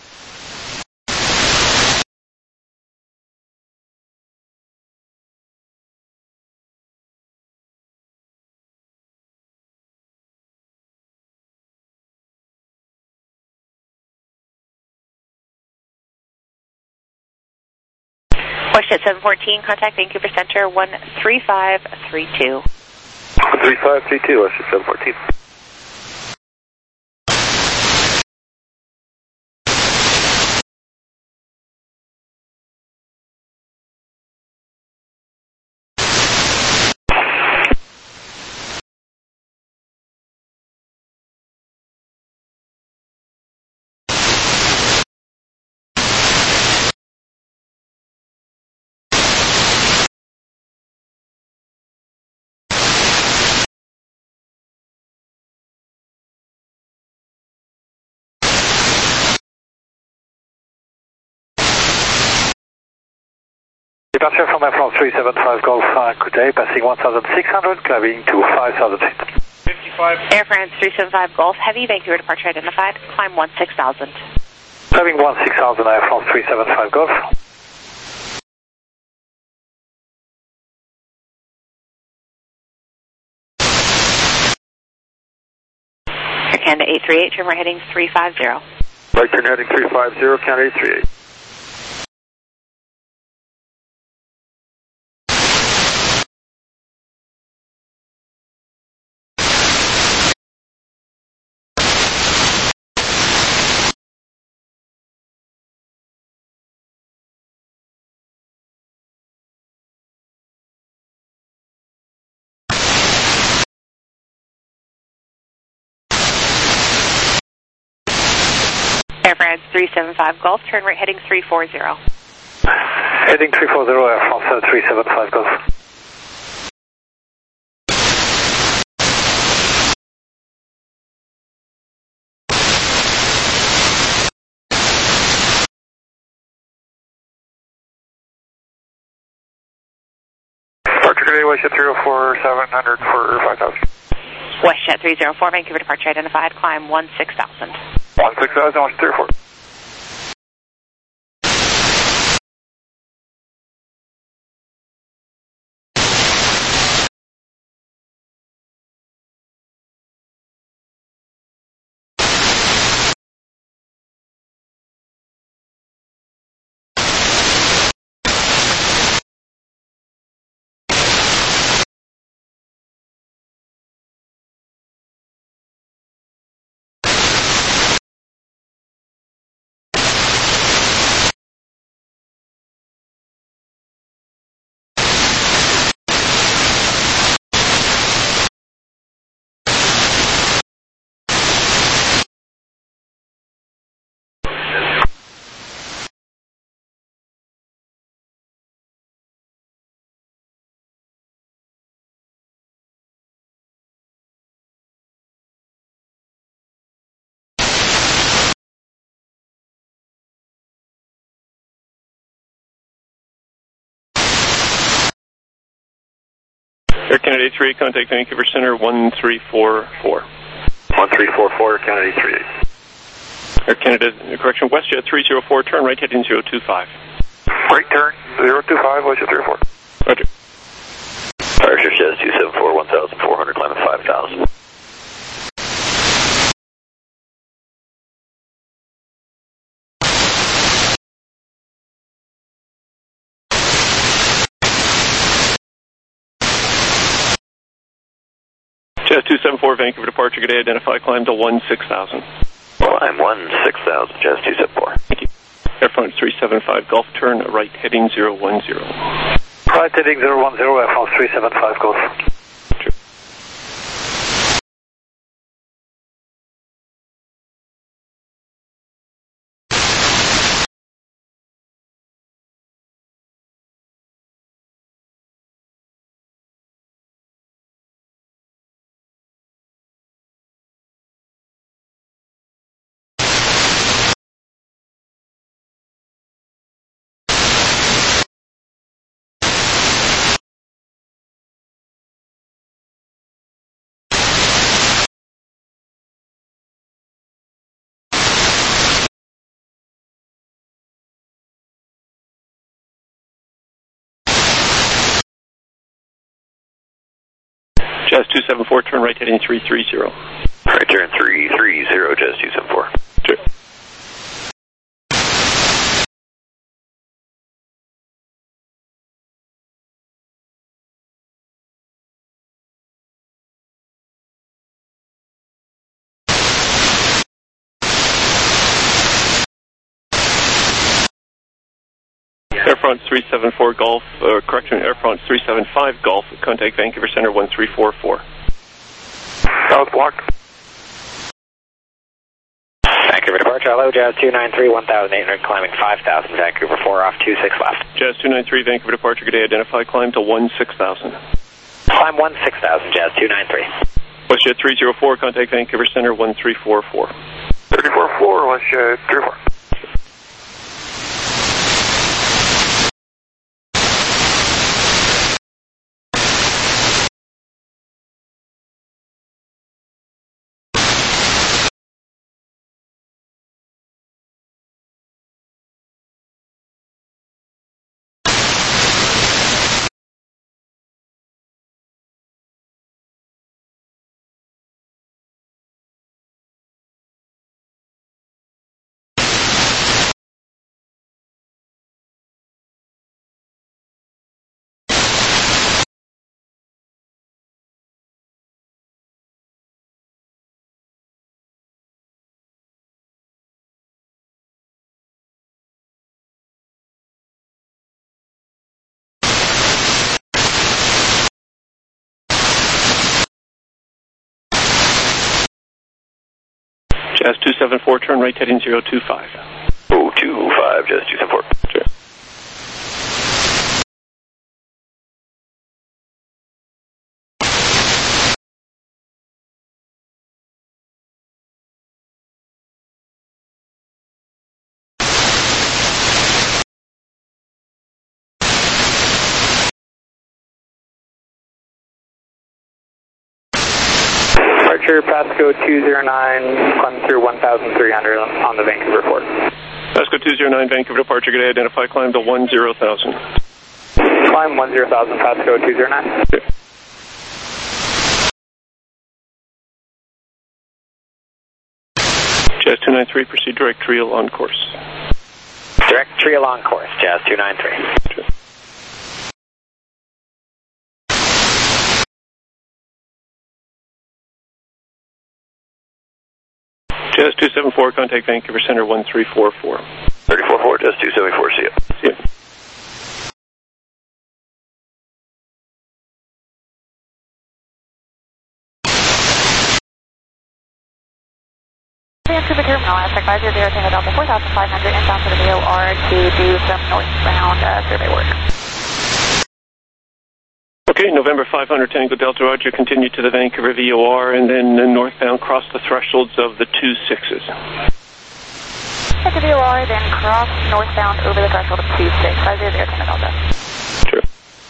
WestJet 714, contact Vancouver Center 13532. 13532, WestJet 714. Departure from Air France 375 Golf good day, passing 1,600, climbing to 5,000 feet. 55. Air France 375 Golf, heavy, Vancouver departure identified, climb 16,000. Climbing 16,000, Air France 375 Golf. Air Canada 838, turn right heading 350. Right turn heading 350, Canada 838. Air France 375 Golf, turn right heading 340. Heading 340, Air France 375 Golf. Departure today, WestJet 304, 700 for 5,000. WestJet 304, Vancouver departure identified, climb 16,000. 16,000, WestJet 304. Air Canada 838, contact Vancouver Center 1344. 1344, Canada 838. Air Canada, correction, WestJet 304, turn right heading 025. Right turn 025, WestJet 304. Roger. Departure says 274, 1,400, climbing 5,000. Jazz 274, Vancouver departure, good day, identify, climb to 16,000. Climb 16,000, Jazz 274. Thank you. Air France 375 Golf, turn right heading 010. Right, heading 010, Air France 375 Golf. Jazz 274, turn right heading 330. Right, turn 330, Jazz 274. Sure. Air France 374 Golf, Air France 375 Golf, contact Vancouver Center 1344. South block. Vancouver departure, hello, Jazz 293, 1,800, climbing 5,000, Vancouver 4 off, 26 left. Jazz 293, Vancouver departure, good day, identify, climb to 16,000. Climb 16,000, Jazz 293. WestJet 304, contact Vancouver Center 1344. 344, WestJet 34. Jazz 274, turn right heading 025. 025, Jazz 274. Sure. Departure, Pasco 209, climb through 1,300 on the Vancouver port. Pasco 209, Vancouver departure, good day, identify, climb to 10,000. Climb 10,000, Pasco 209. Okay. Jazz 293, proceed direct trial on course. Direct trial on course, Jazz 293. Sure. Jazz 274, contact Vancouver Center 1344. 344, Jazz 274, see ya. See ya. Vancouver Terminal, Aztec 500, Tango Delta 4,500, inbound to the VOR to do some northbound survey work. Okay, November 500, Tango Delta, Roger, continue to the Vancouver VOR, and then northbound cross the thresholds of the 26s. At the VOR, then cross northbound over the threshold of 26, 500, Tango Delta. Sure.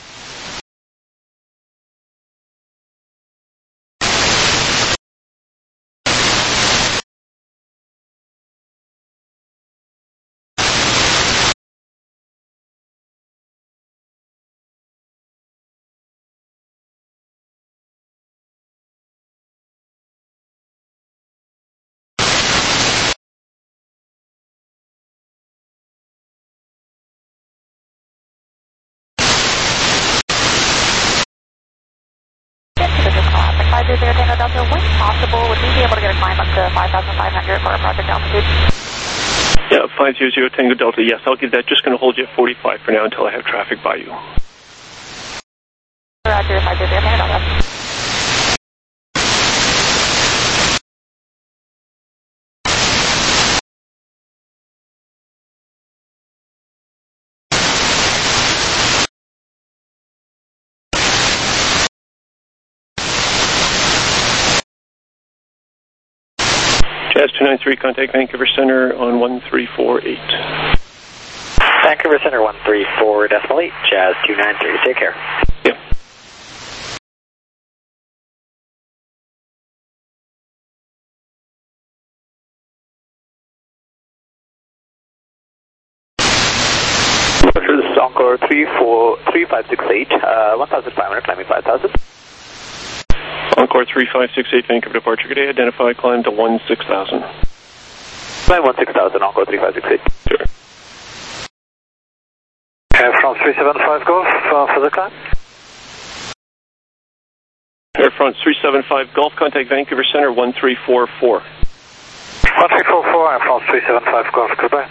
Tango Delta, when possible, would we be able to get a climb up to 5,500 for our project altitude? Yeah, 500 Tango Delta, yes, I'll give that. Just going to hold you at 45 for now until I have traffic by you. 0500, Tango Delta. Jazz 293, contact Vancouver Center on 1348. Vancouver Center 134.8, Jazz 293, take care. Yep. This is Encore 3568, 1500, climbing 5000. Encore 3568, Vancouver departure, good day, identify, climb to 16,000. Climb 16,000, Encore 3568. Sure. Air France 375 Golf, for the climb. Air France 375 Golf, contact Vancouver Center 1344. 1344, Air France 375 Golf, goodbye.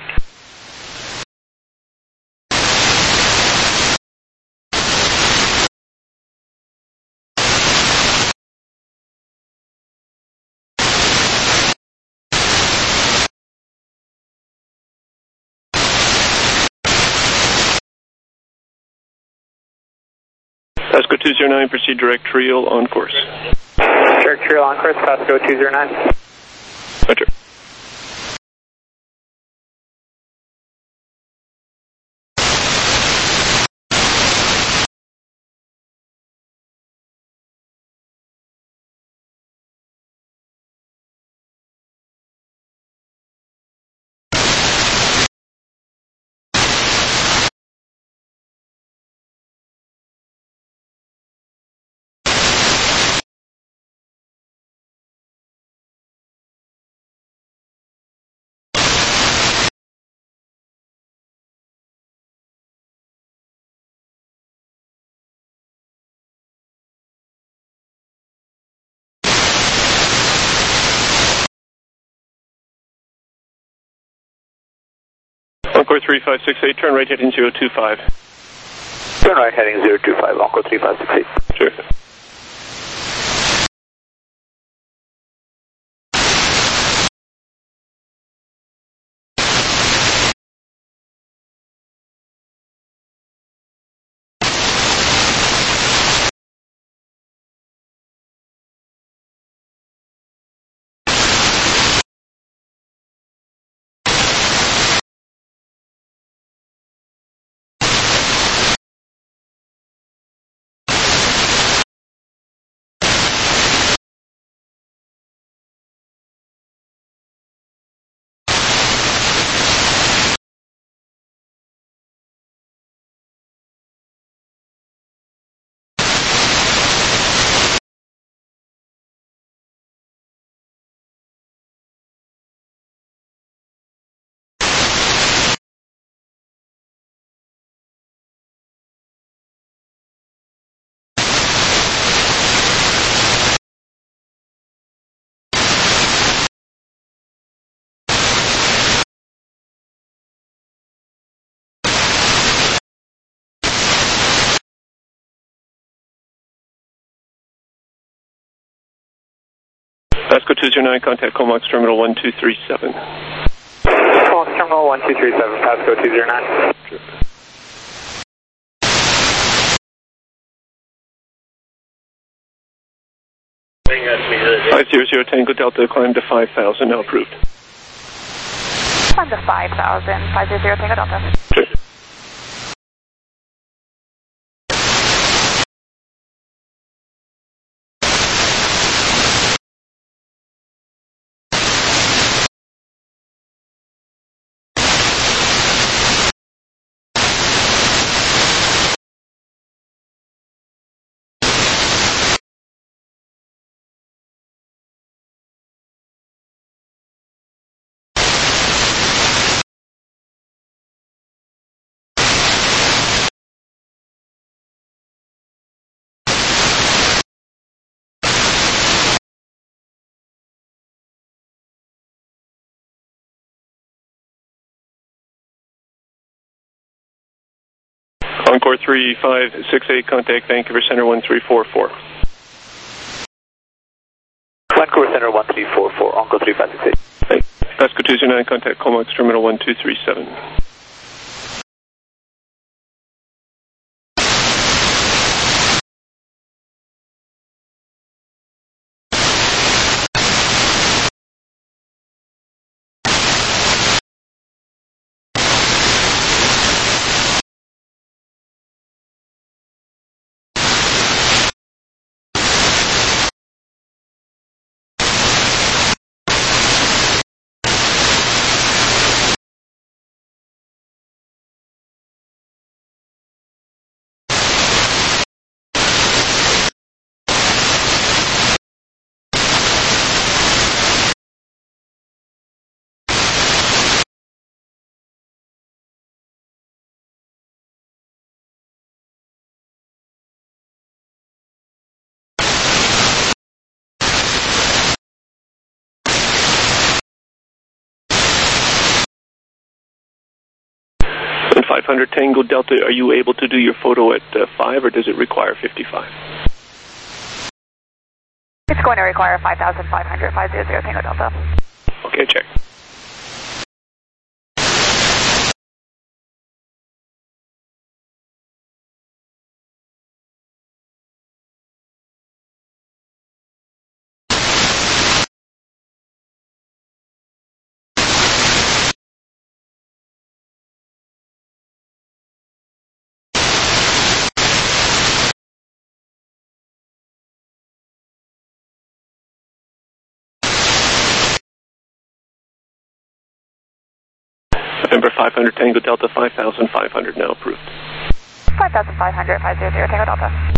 Pasco 209, proceed direct Trial on course. Direct Trial on course, Pasco 209. Roger. Encore 3568, turn right heading 025. Turn right heading 025, Encore 3568. Sure. Pasco 209, contact Comox Terminal 1237. Comox Terminal 1237, Pasco 209. Sure. 500 Tango Delta, climb to 5,000, now approved. Climb to 5,000, 500 Tango Delta. Sure. Encore 3568, contact Vancouver Center 1344. Vancouver Center 1344, Encore 3568. Pasco 209, contact Comox Terminal 1237. And 500 Tango Delta, are you able to do your photo at 5, or does it require 55? It's going to require 5,500, 500 Tango Delta. Okay, check. November 500 Tango Delta, 5,500 now approved. 5,500, 500 Tango Delta.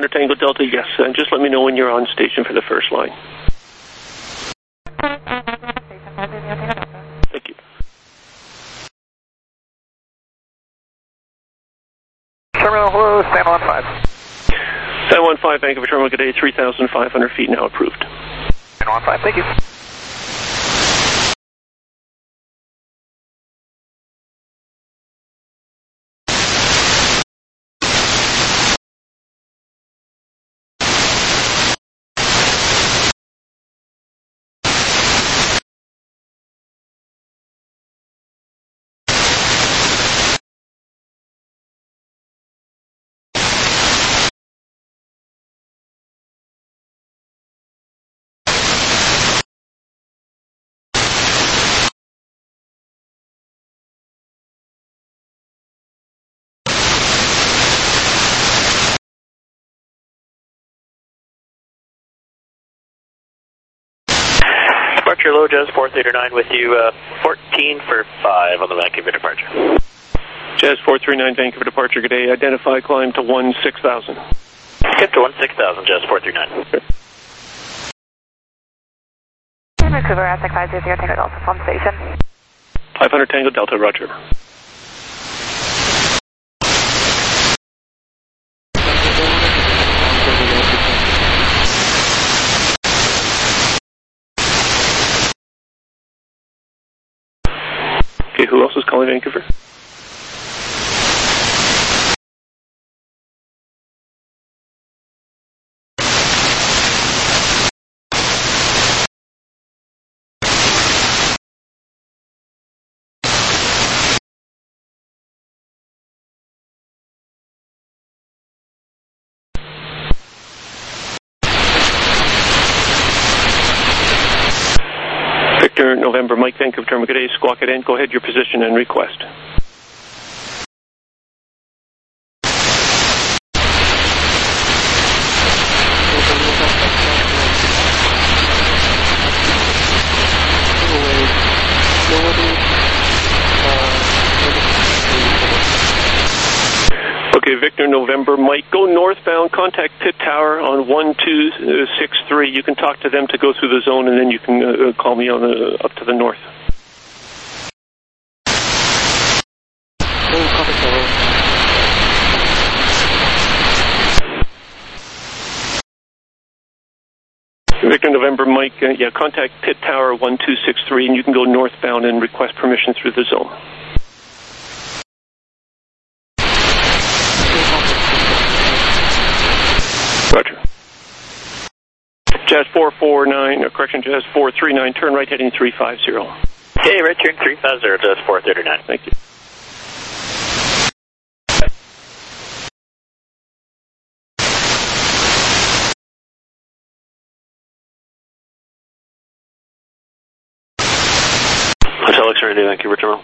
500 Tango Delta, yes. And just let me know when you're on station for the first line. Thank you. Terminal, hello, San 15. San 15, Vancouver Terminal, good day, 3,500 feet now approved. San 15, thank you. Departure low, Jazz 439 with you, 14 for 5 on the Vancouver departure. Jazz 439, Vancouver departure, good day. Identify climb to 16,000. Skip to 16,000, Jazz 439. Okay. Vancouver, Aztec 500 Tango Delta, on station. 500 Tango Delta, roger. Okay, who else is calling Vancouver? Victor, November, Mike, Vancouver Terminal, good day, squawk it in. Go ahead, your position and request. Okay, Victor, November, Mike, go northbound, contact Pit Tower on 1263. You can talk to them to go through the zone, and then you can call me on up to the north. Victor, November, Mike, yeah, contact Pit Tower 1263, and you can go northbound and request permission through the zone. Roger. Jazz 449, Jazz 439, turn right heading 350. Okay, right turn 350, Jazz 439. Thank you. Hotel X-ray to Vancouver Terminal.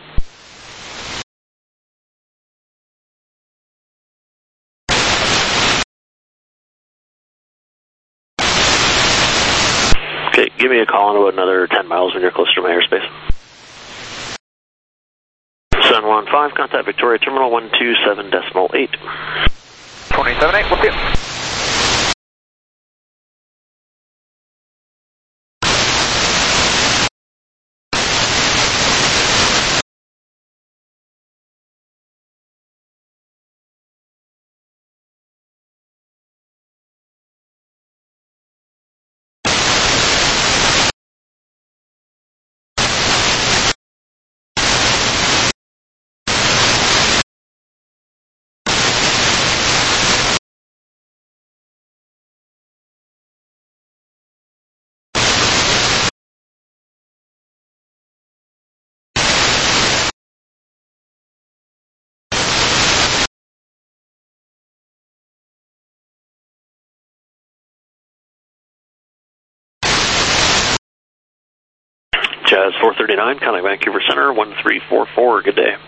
Okay, give me a call in about another 10 miles when you're close to my airspace. Sun 15, contact Victoria Terminal 127.8. 27.8, what's it? Jazz 439, contact Vancouver Center 1344, good day.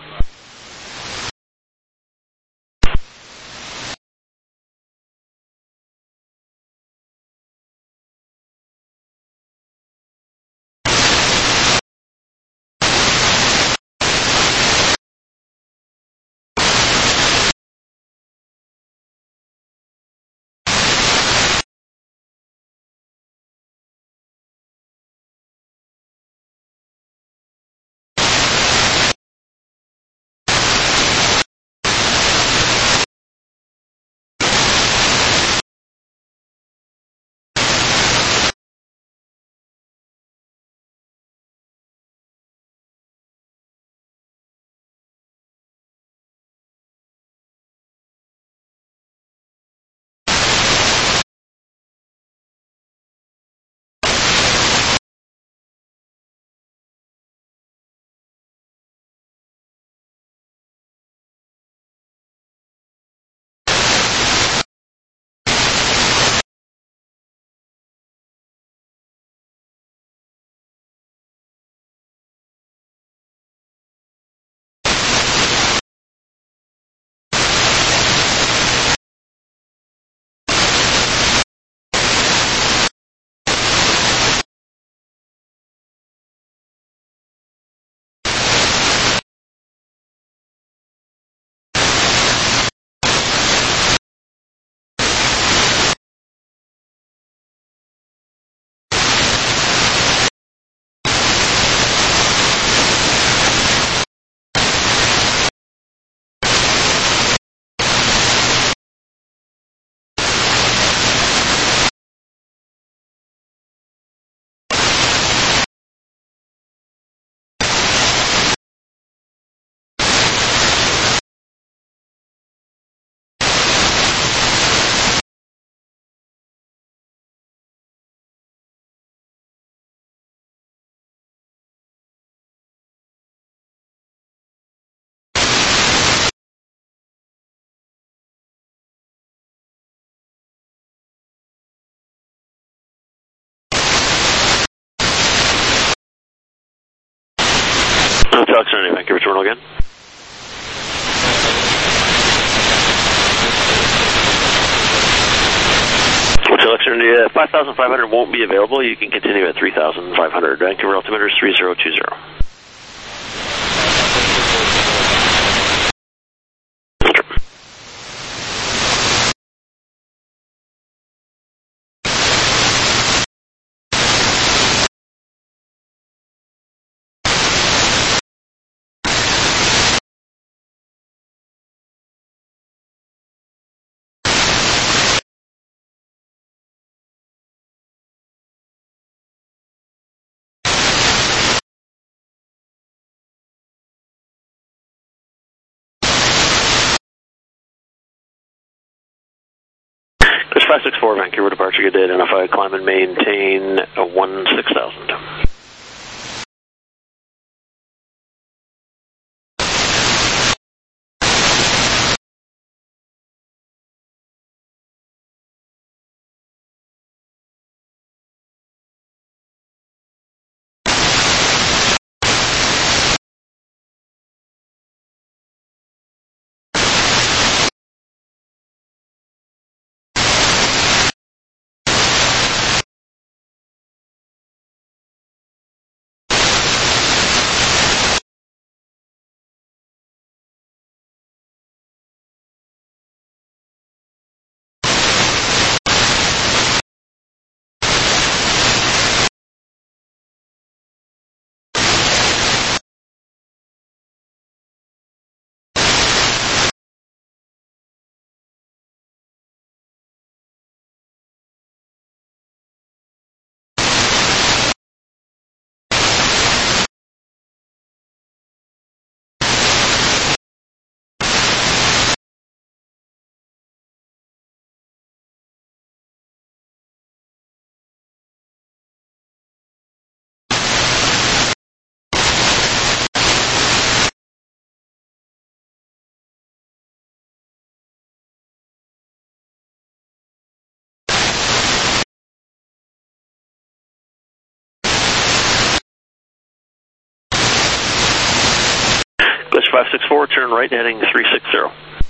Hotel X-ray India, Vancouver Terminal again. Hotel X-ray India, 5,500 won't be available. You can continue at 3,500. Vancouver altimeter is 3020. There's 564 Vancouver departure, good day, identify, climb and maintain 16,000. Glitch 564, turn right heading 360.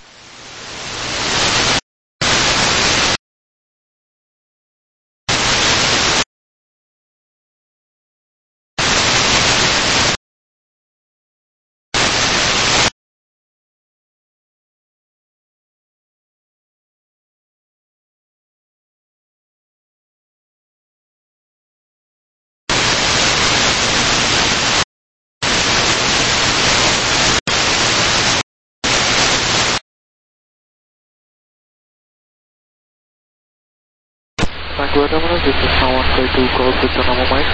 Vancouver Terminal, this is now 152, call Victor November Mike.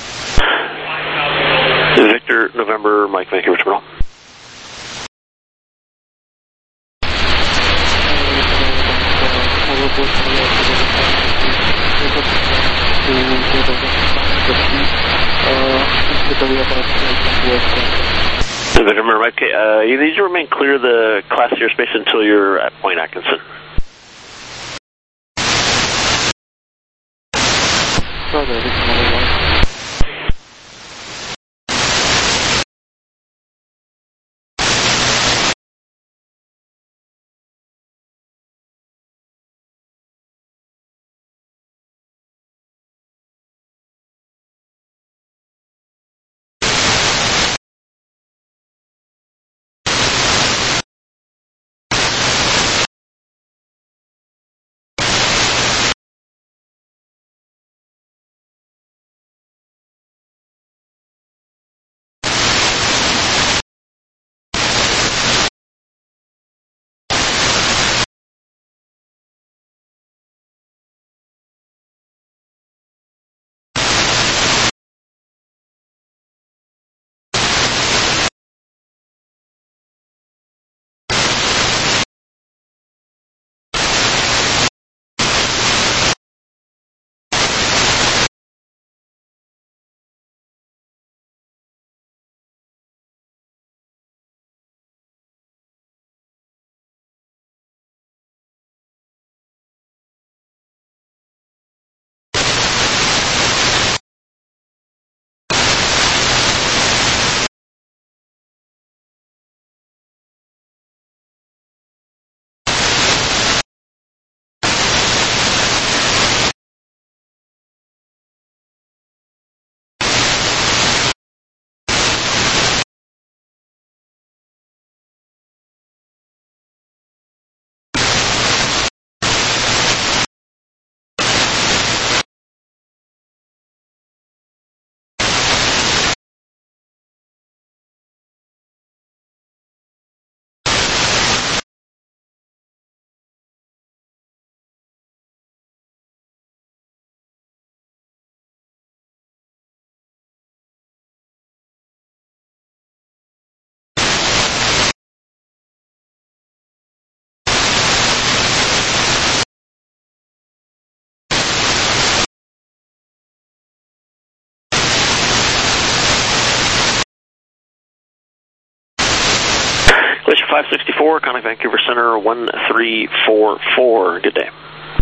Victor November Mike, Vancouver Terminal. Victor November Mike, you need to remain clear of the class airspace until you're at Point Atkinson. Roger, this is November Mike. 564, contact Vancouver Center 1344. Good day.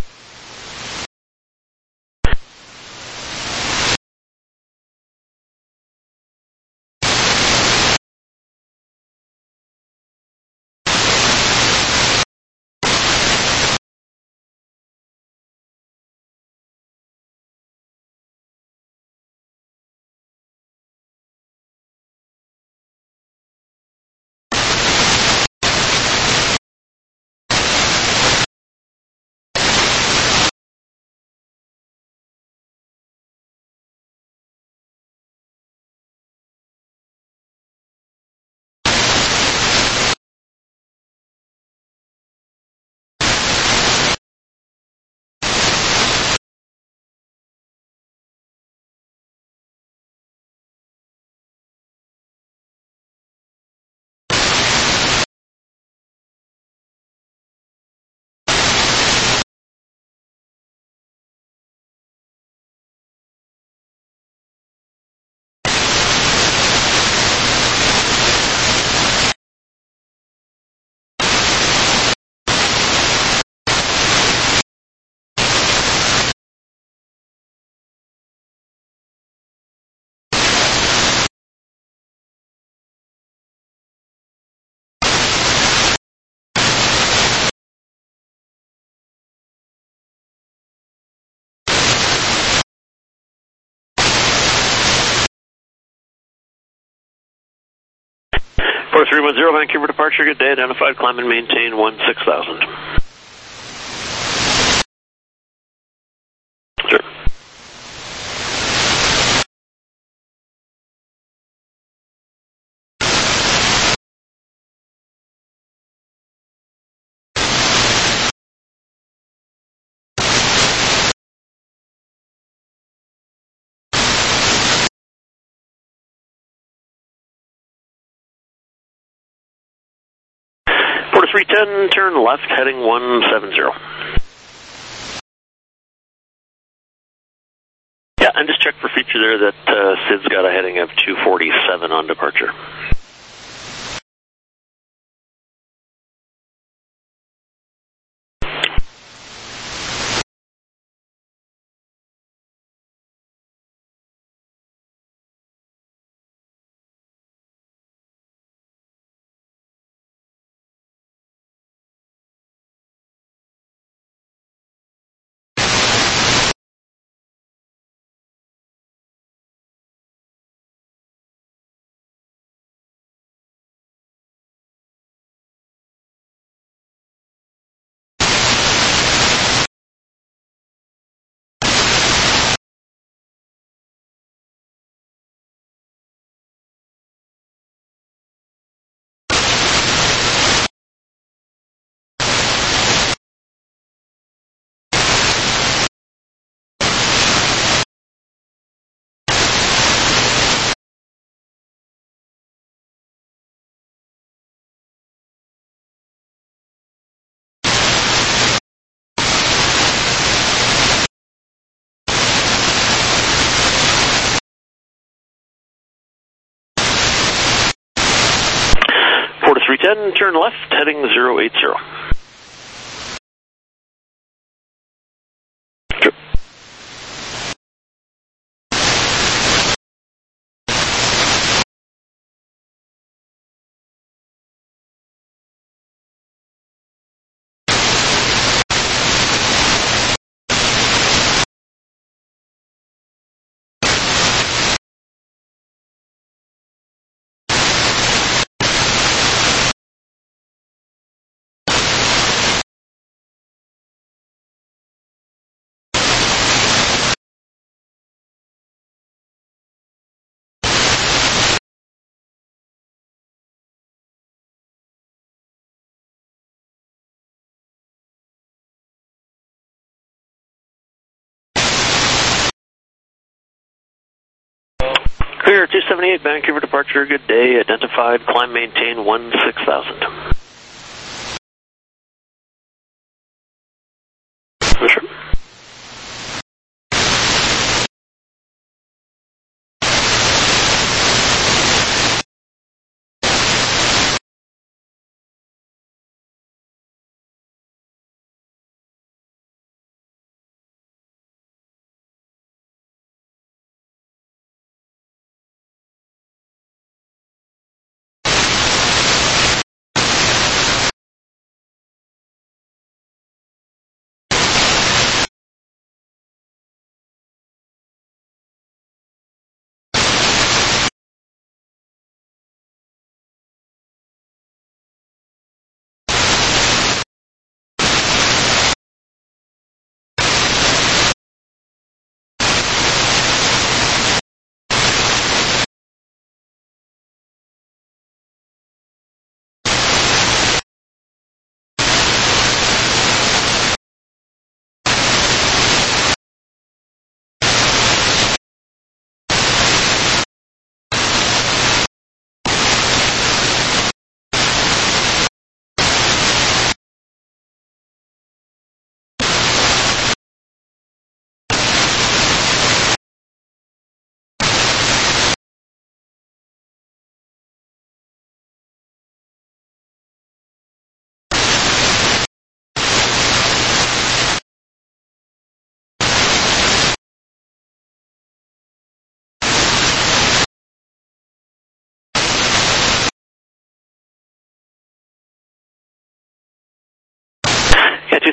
For 310 Vancouver departure, good day. Identified, climb and maintain 16,000. Sure. Porter 310, turn left, heading 170. Yeah, and just check for feature there that Sid's got a heading of 247 on departure. Porter 310, turn left, heading 080. Clear, 278, Vancouver departure, good day. Identified, climb, maintain 16,000. Sure.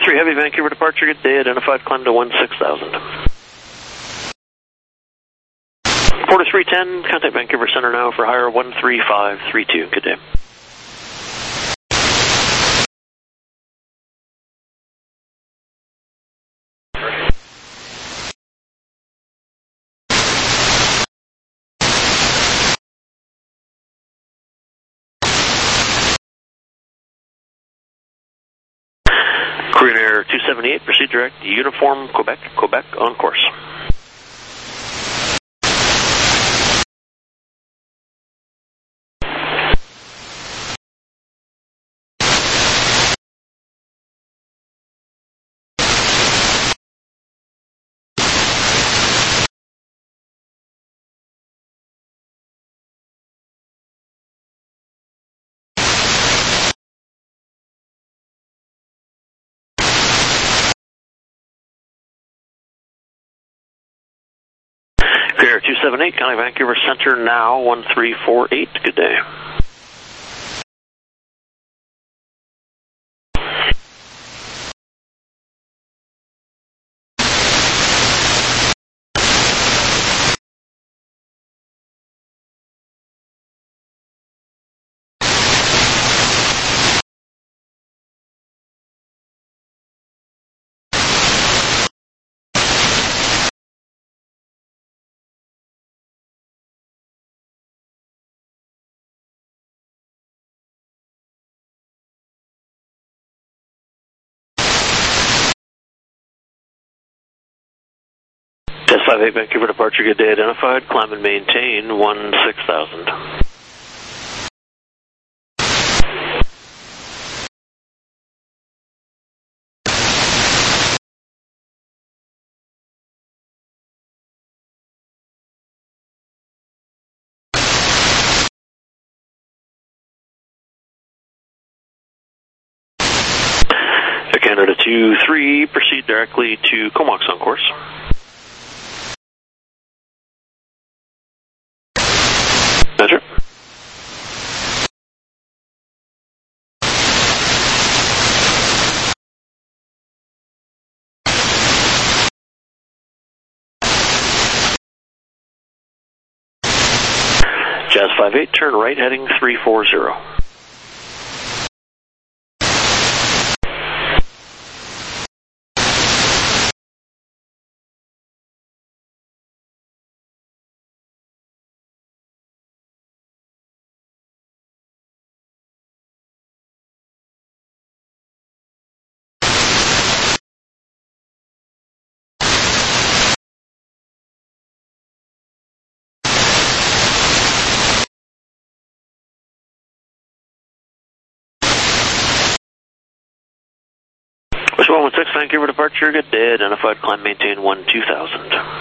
43 Heavy, Vancouver departure, good day, identified, climb to 16,000. 4310, contact Vancouver Center now for higher 13532, good day. Korean Air 278, proceed direct, uniform, Quebec, on course. Air 278, County Vancouver Center now, 1348, good day. Test 58 Vancouver departure, good day, identified, climb and maintain 16,000. Canada 23, proceed directly to Comox on course. Measure. Jazz 58, turn right heading 340. Wish 116, Vancouver departure, good day, identified, climb, maintain 12,000.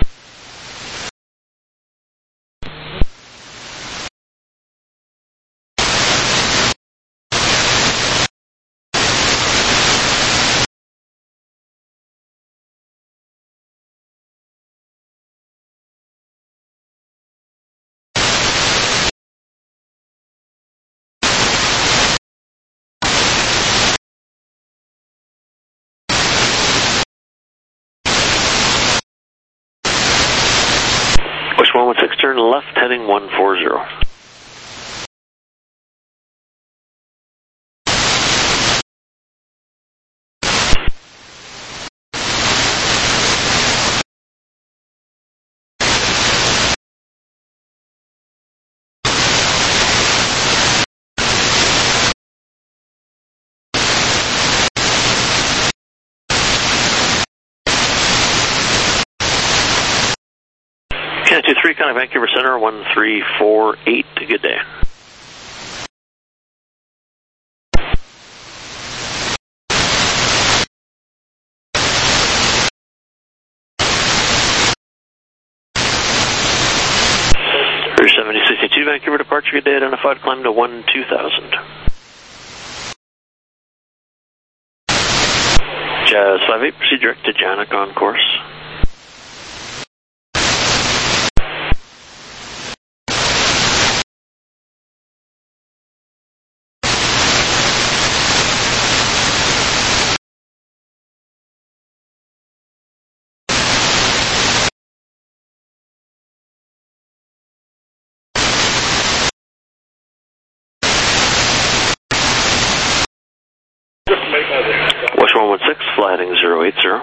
Wish 116, turn left heading 140. Canada 23, County Vancouver Center, 1348, good day. Rouge 7062, Vancouver departure, good day, identified, climb to 12,000. Jazz 58, proceed direct to Janak on course. fly heading 080.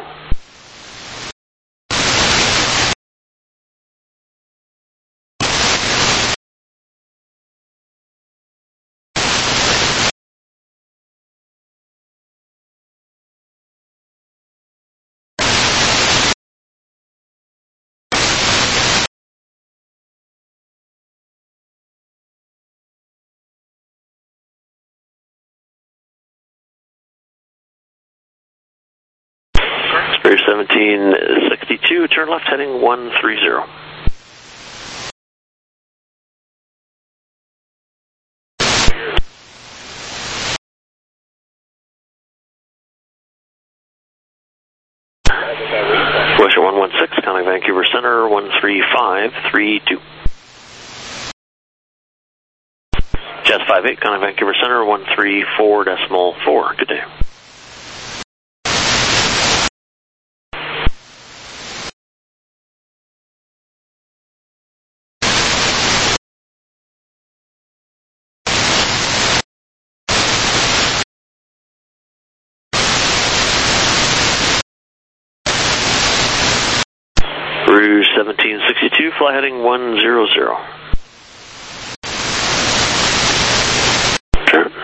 Spirit 1762, turn left heading 130. Western 116, counting Vancouver Center 13532. Jazz 58, counting Vancouver Center 134.4. Good day. Rouge 1762, fly heading 100. Turn.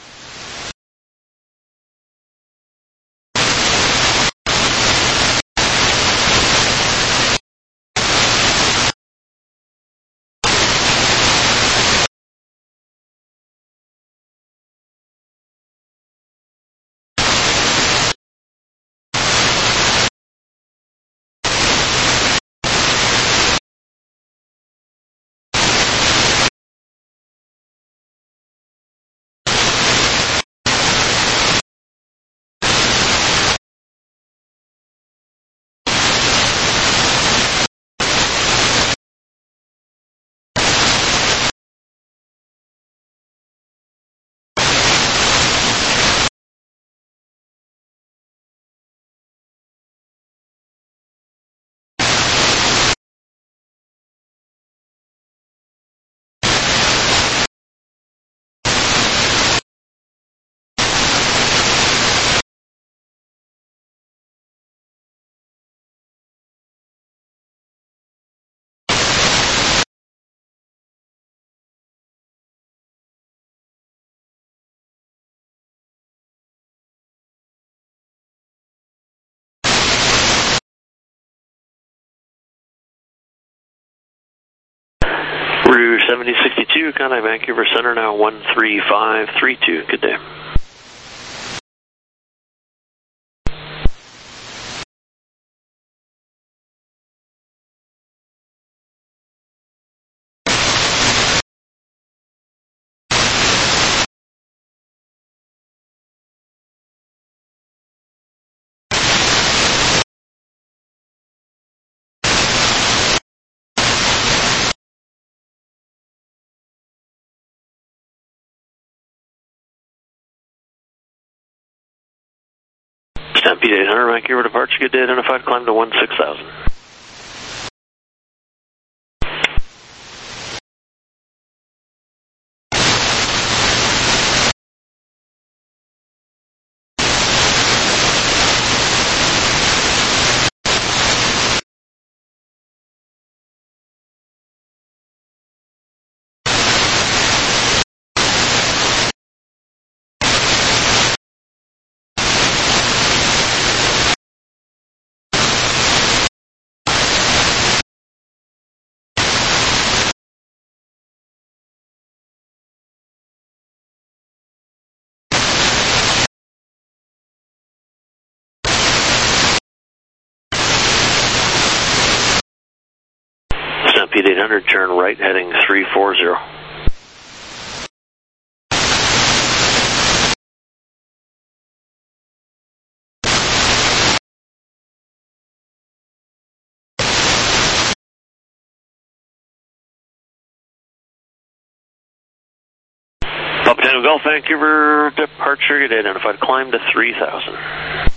Rouge 7062, contact Vancouver Center now 13532. Good day. Stampede 800, Vancouver departure, good day, identified, climb to 16,000. Stampede 800, turn right heading 340. Papa Tango Golf, Vancouver departure, good day, identified, climb to 3,000.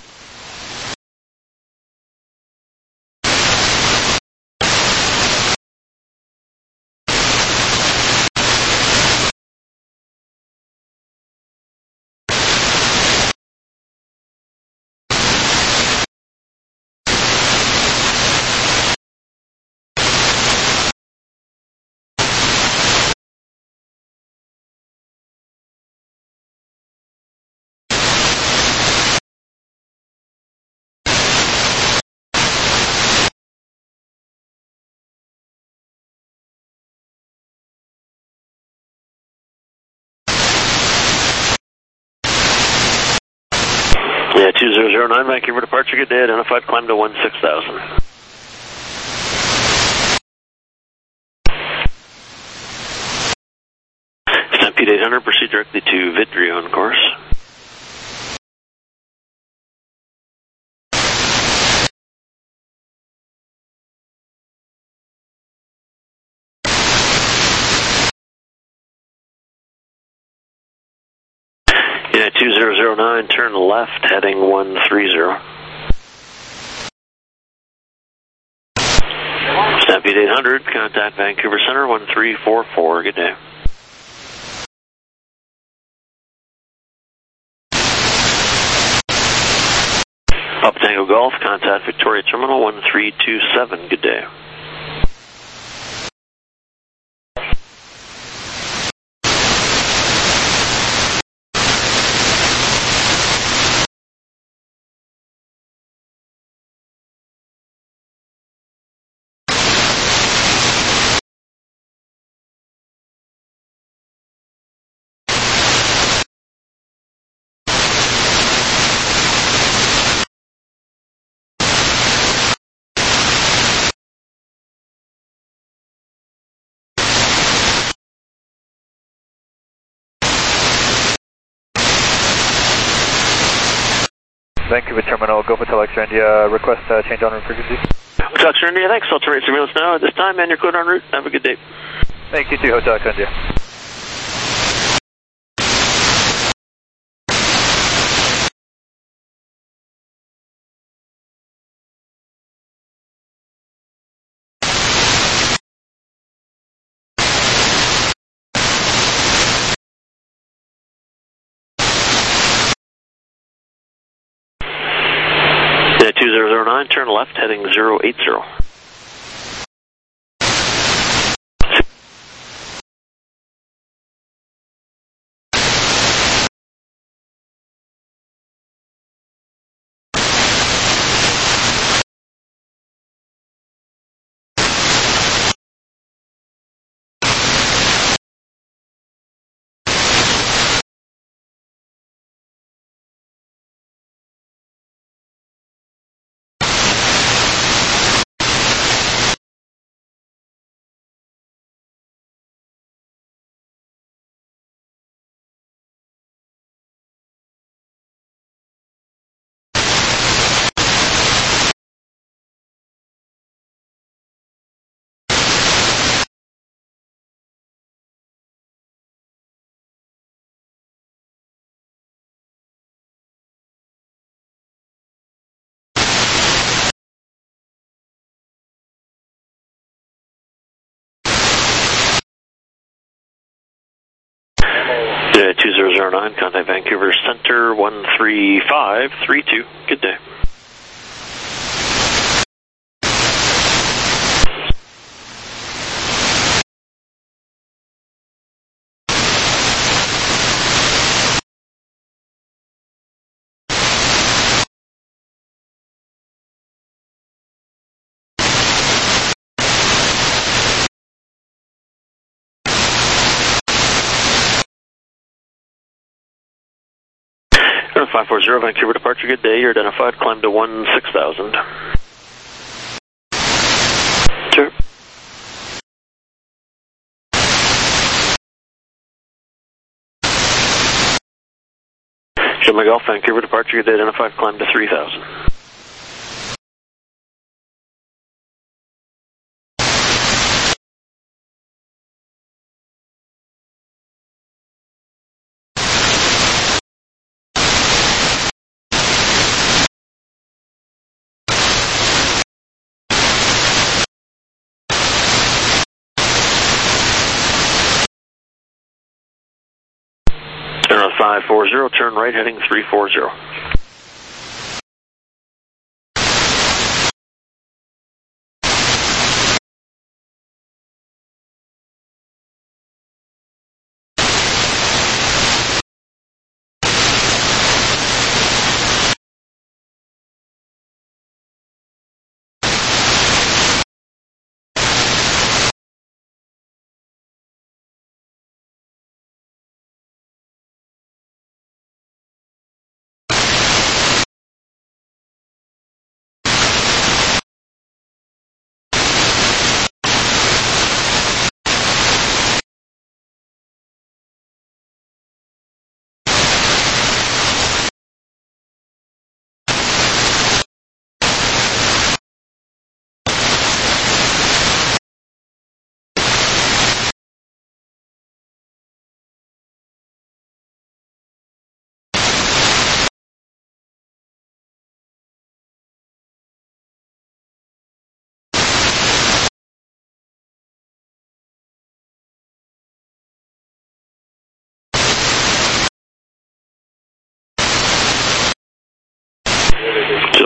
Yeah, 2009 Vancouver departure, good day, identified, climb to 16,000. Stampede 800, proceed directly to Vitrio on course. Yeah, 2009, turn left, heading 130. Stampede 800, contact Vancouver Center, 1344, good day. Up Tango Golf, contact Victoria Terminal, 1327, good day. Vancouver Terminal, Go Hotel X-ray India, request change on route frequency. Hotel X-ray India, thanks. Alternate surveillance now at this time, and you're cleared en route. Have a good day. Thank you too, Hotel X-ray India. Yeah, 2009, turn left, heading 080. Yeah, 2009, contact Vancouver Center, 13532. Good day. Air 540, Vancouver departure, good day. You're identified, climb to 16,000. Sure. Sherman Golf, Vancouver departure, good day. Identified, climb to 3,000. Air 540, turn right, heading 340.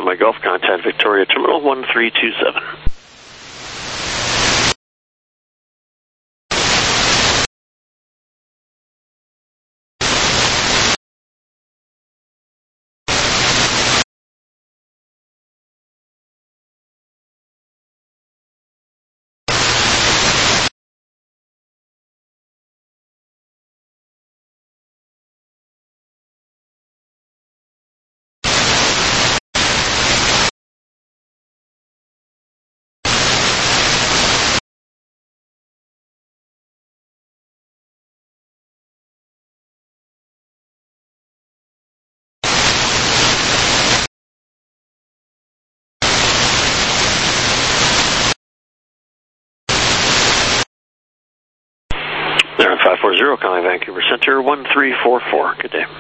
My Golf, contact Victoria Terminal 1327. There on 540, calling Vancouver Center 1344. Good day.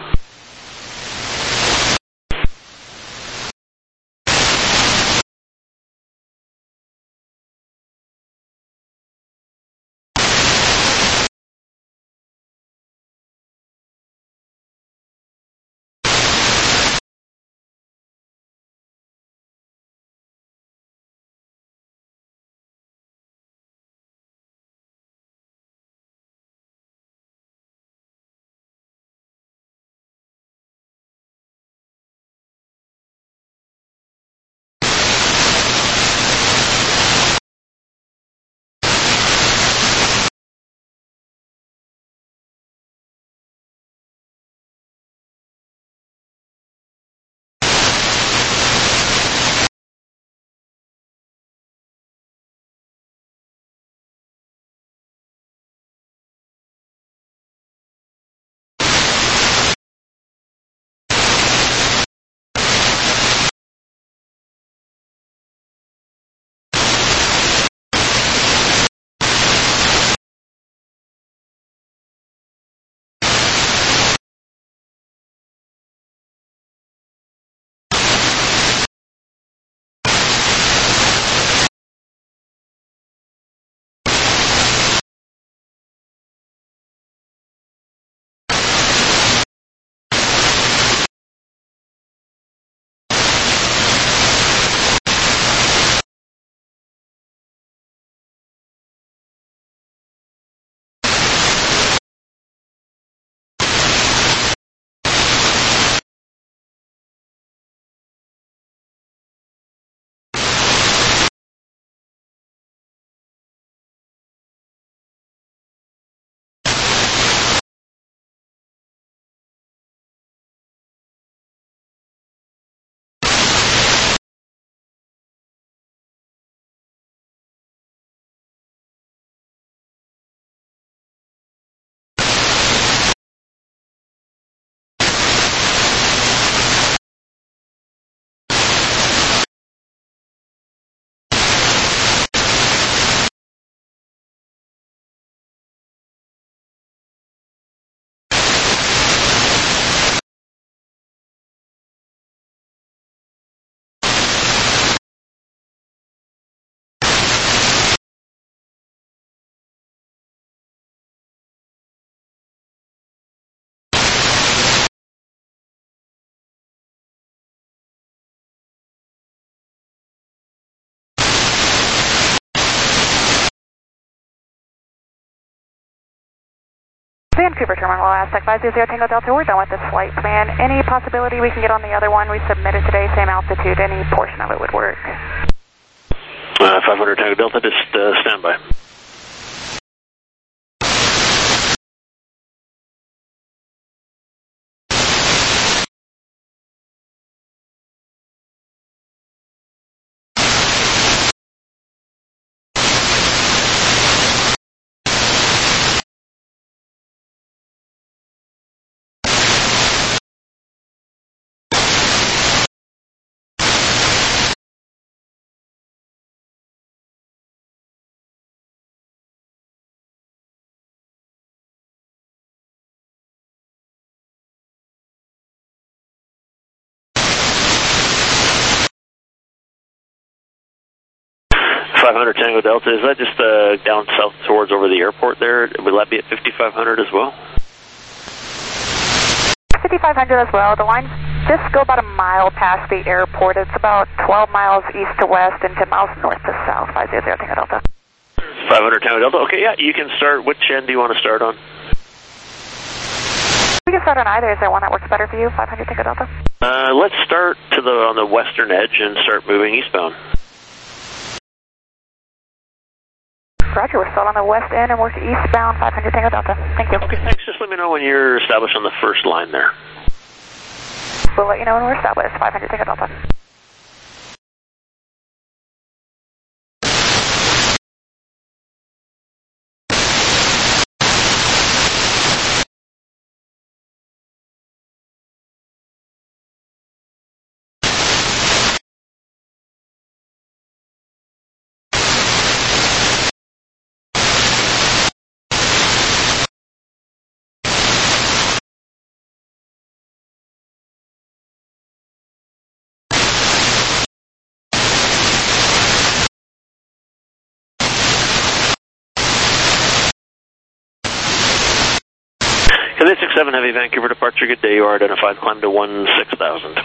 Vancouver Terminal, Aztec 500 Tango Delta, we're done with this flight plan. Any possibility we can get on the other one we submitted today, same altitude, any portion of it would work? 500 Tango Delta, just stand by. Tango Delta, is that just down south towards over the airport there? Will that be at 5500 as well? 5500 as well. The line's Just go about a mile past the airport. It's about 12 miles east to west and 10 miles north to south. 500 Tango Delta. 500 Tango Delta. Okay, yeah, you can start. Which end do you want to start on? We can start on either. Is there one that works better for you? 500 Tango Delta. Let's start on the western edge and start moving eastbound. Roger, we're still on the west end and we're eastbound 500 Tango Delta. Thank you. Okay, thanks. Just let me know when you're established on the first line there. We'll let you know when we're established. 500 Tango Delta. Cathay 67 Heavy, Vancouver departure. Good day. You are identified. Climb to 16,000.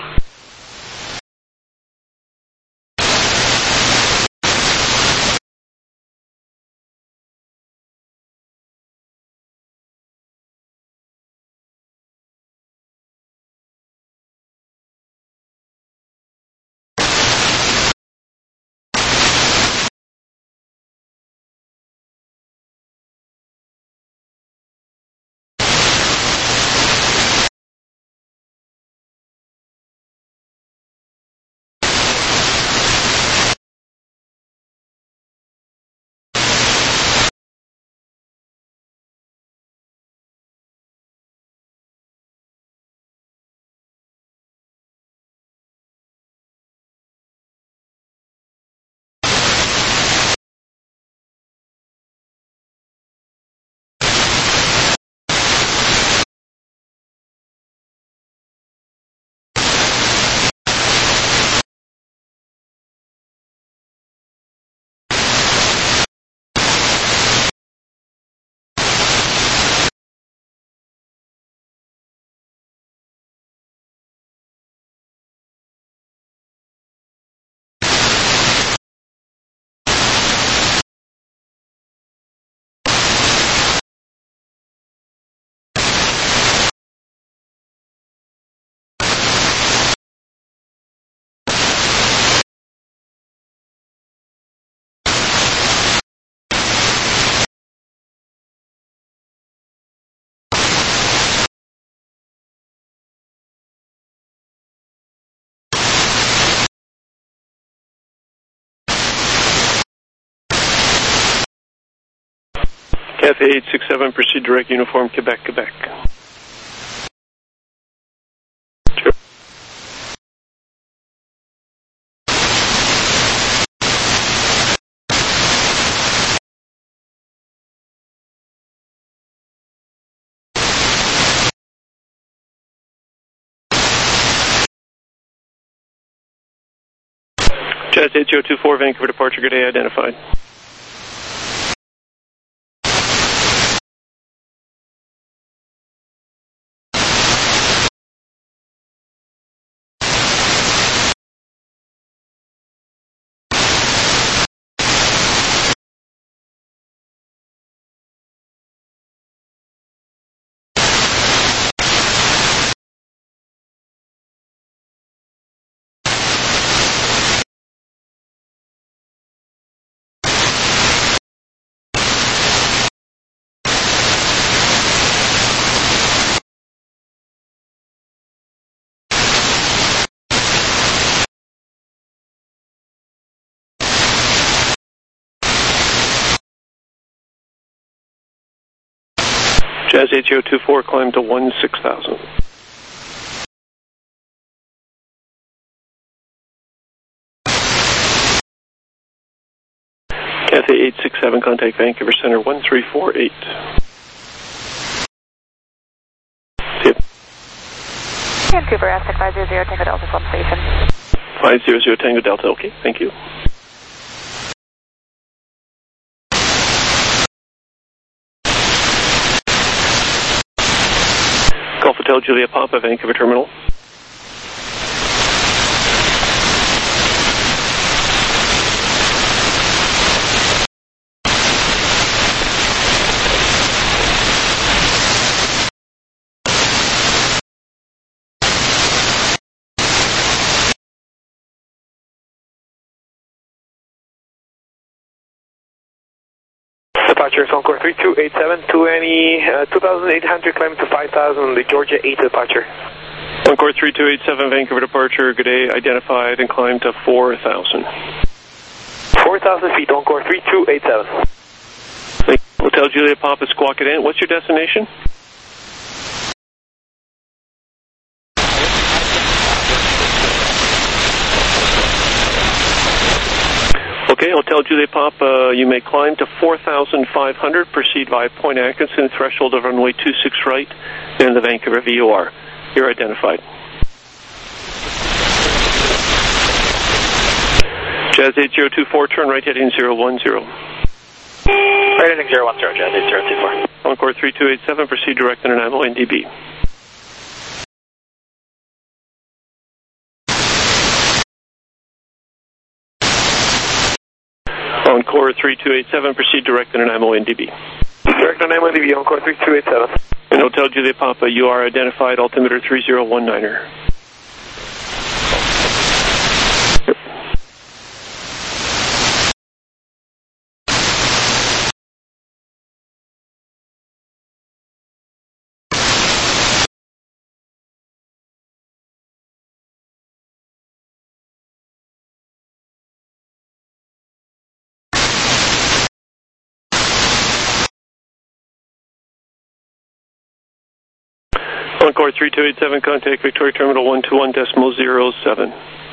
Cathay 867, proceed direct uniform, Quebec, Quebec. Sure. Jazz 8024, Vancouver departure, good day identified. Jazz 8024, climb to 16,000. Cathay 867, contact Vancouver Center 1348. See you. Vancouver, Aztec 500 Tango Delta, Plum Station. 500 Tango Delta, okay, thank you. Golf Hotel Juliet Papa, Vancouver Terminal. Departure is Encore 3287 to any 2,800 climbing to 5,000, the Georgia 8 departure. Encore 3287, Vancouver departure, good day, identified and climbed to 4,000. 4,000 feet, Encore 3287. Hotel Juliet Papa Squawk it in. What's your destination? Okay, Hotel Juliet Papa, you may climb to 4,500, proceed via Point Atkinson, threshold of runway 26 right, and the Vancouver VOR. You're identified. Jazz 8024, turn right heading 010. Right heading 010, Jazz 8024. Encore 3287, proceed direct and ammo NDB. Encore 3287, proceed direct and ammo NDB. Direct and ammo NDB, Encore 3287. And Hotel Juliet Papa, you are identified, altimeter 3019er. Encore 3287, contact Victoria Terminal 121.07.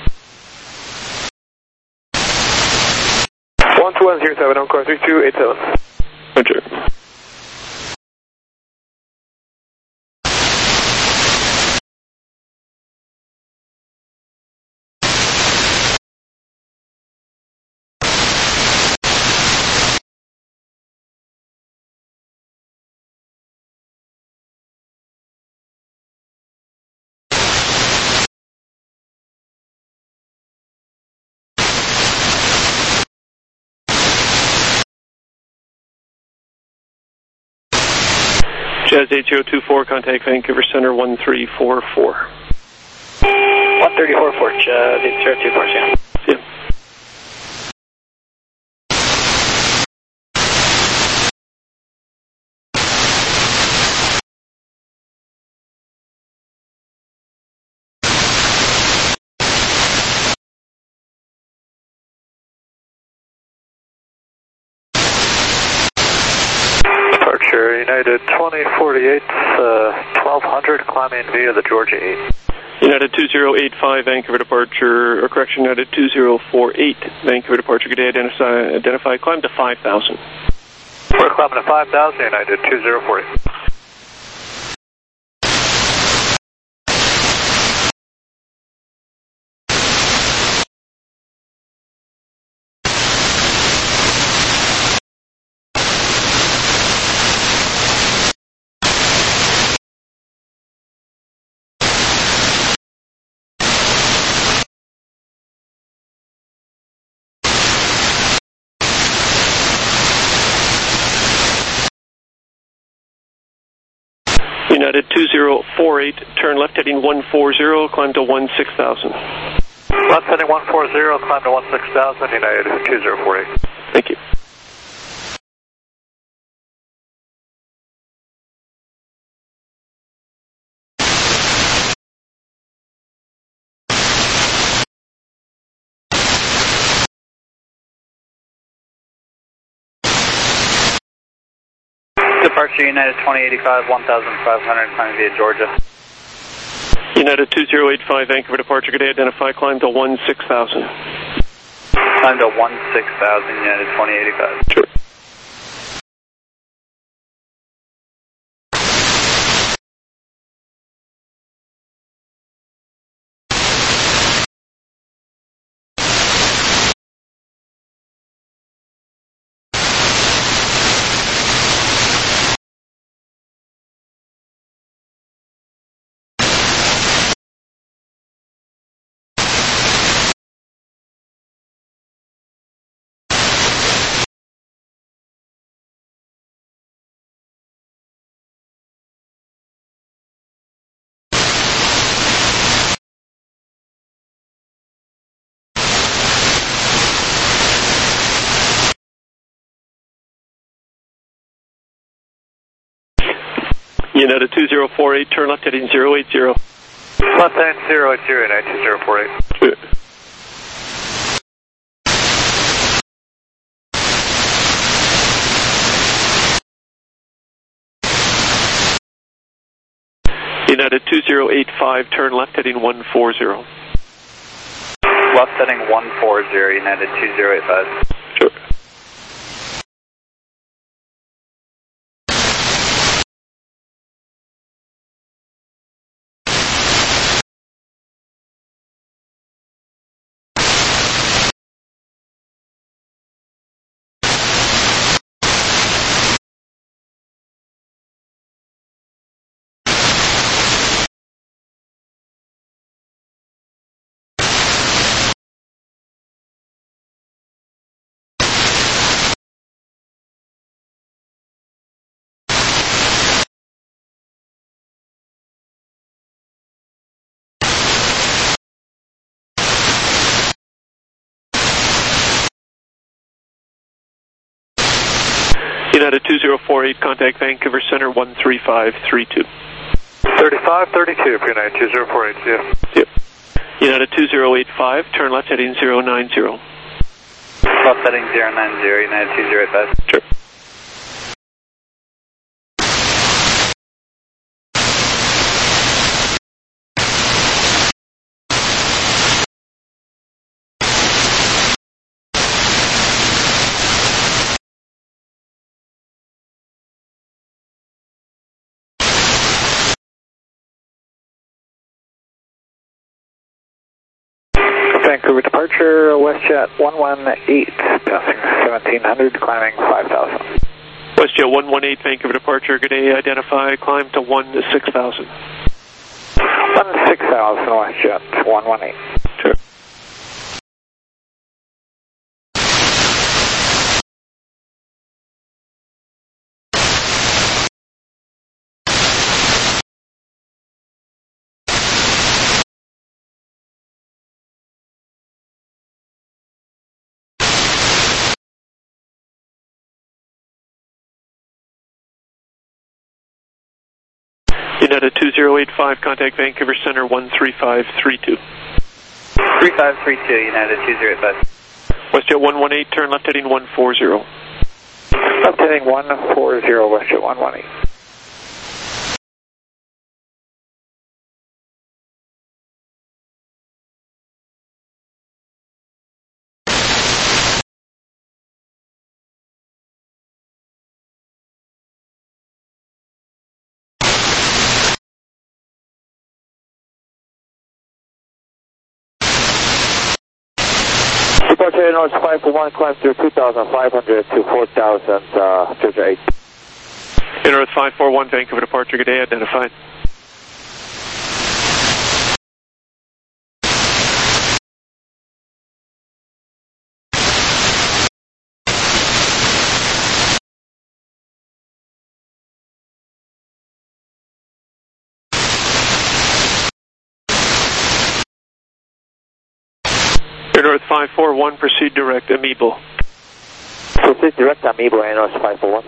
12107, Encore 3287. Roger. Jazz 8024, contact Vancouver Center 1344. 1344, Jazz 8024, yeah. Yeah. United 2048, 1200, climbing via the Georgia 8. United 2085, Vancouver departure, or correction, United 2048, Vancouver departure, good day, identify, climb to 5,000. We're climbing to 5,000, United 2048. United 2048, turn left heading 140, climb to 16,000. Left heading 140, climb to 16,000, United 2048. Thank you. Departure United 2085, 1,500, climbing via Georgia. United 2085, Vancouver departure, good day, identify, climb to 16,000. Climb to 16,000, United 2085. Sure. United 2048, turn left heading 080. Left hand 080, United 2048. United 2085, turn left heading 140. Left heading 140, United 2085. Sure. United 2048, contact Vancouver Center 13532. 3532 for United 2048, yeah. Yep. United 2085, turn left heading 090. Left heading 090, United 2085. Sure. Vancouver departure, WestJet 118, passing 1700, climbing 5000. WestJet 118, Vancouver departure, good day, identify, climb to 16,000. 16,000, WestJet 118. Sure. United 2085, contact Vancouver Center 13532. 3532, United 2085. WestJet 118, turn left heading 140. Left heading 140, WestJet 118. Departure North 541, climb through 2,500 to 4,000, Georgia 8. North 541, Vancouver departure, good day, identified. North 541, proceed direct, Amiibo. Proceed direct, Amiibo, North 541.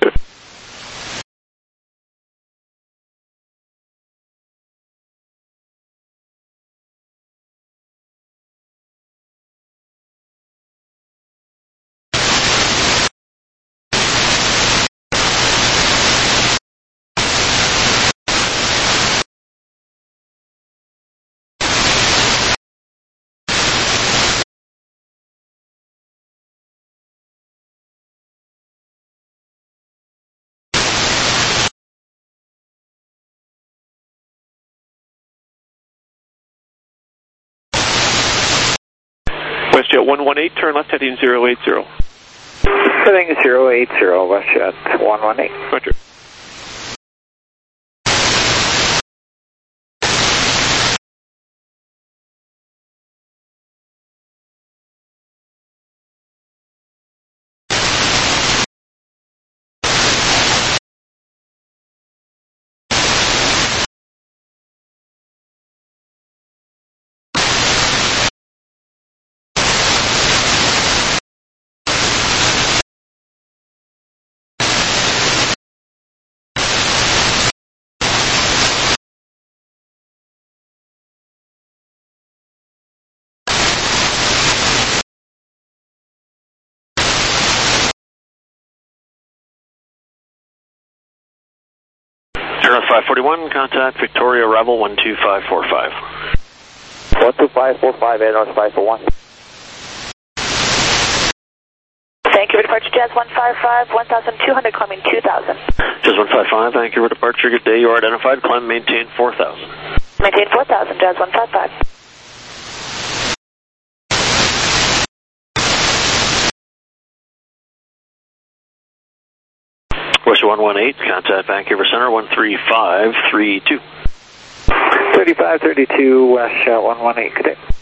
WestJet 118, turn left heading 080. Heading 080, WestJet 118. Roger. 541, contact Victoria Rebel 12545. 12545, Air North 541. Thank you for departure, Jazz 155, 1,200, climbing 2,000. Jazz 155, thank you for departure. Good day. You are identified. Climb, maintain 4,000. Maintain 4,000, Jazz 155. West 118, contact Vancouver Center 13532. 3532 West 118, good day.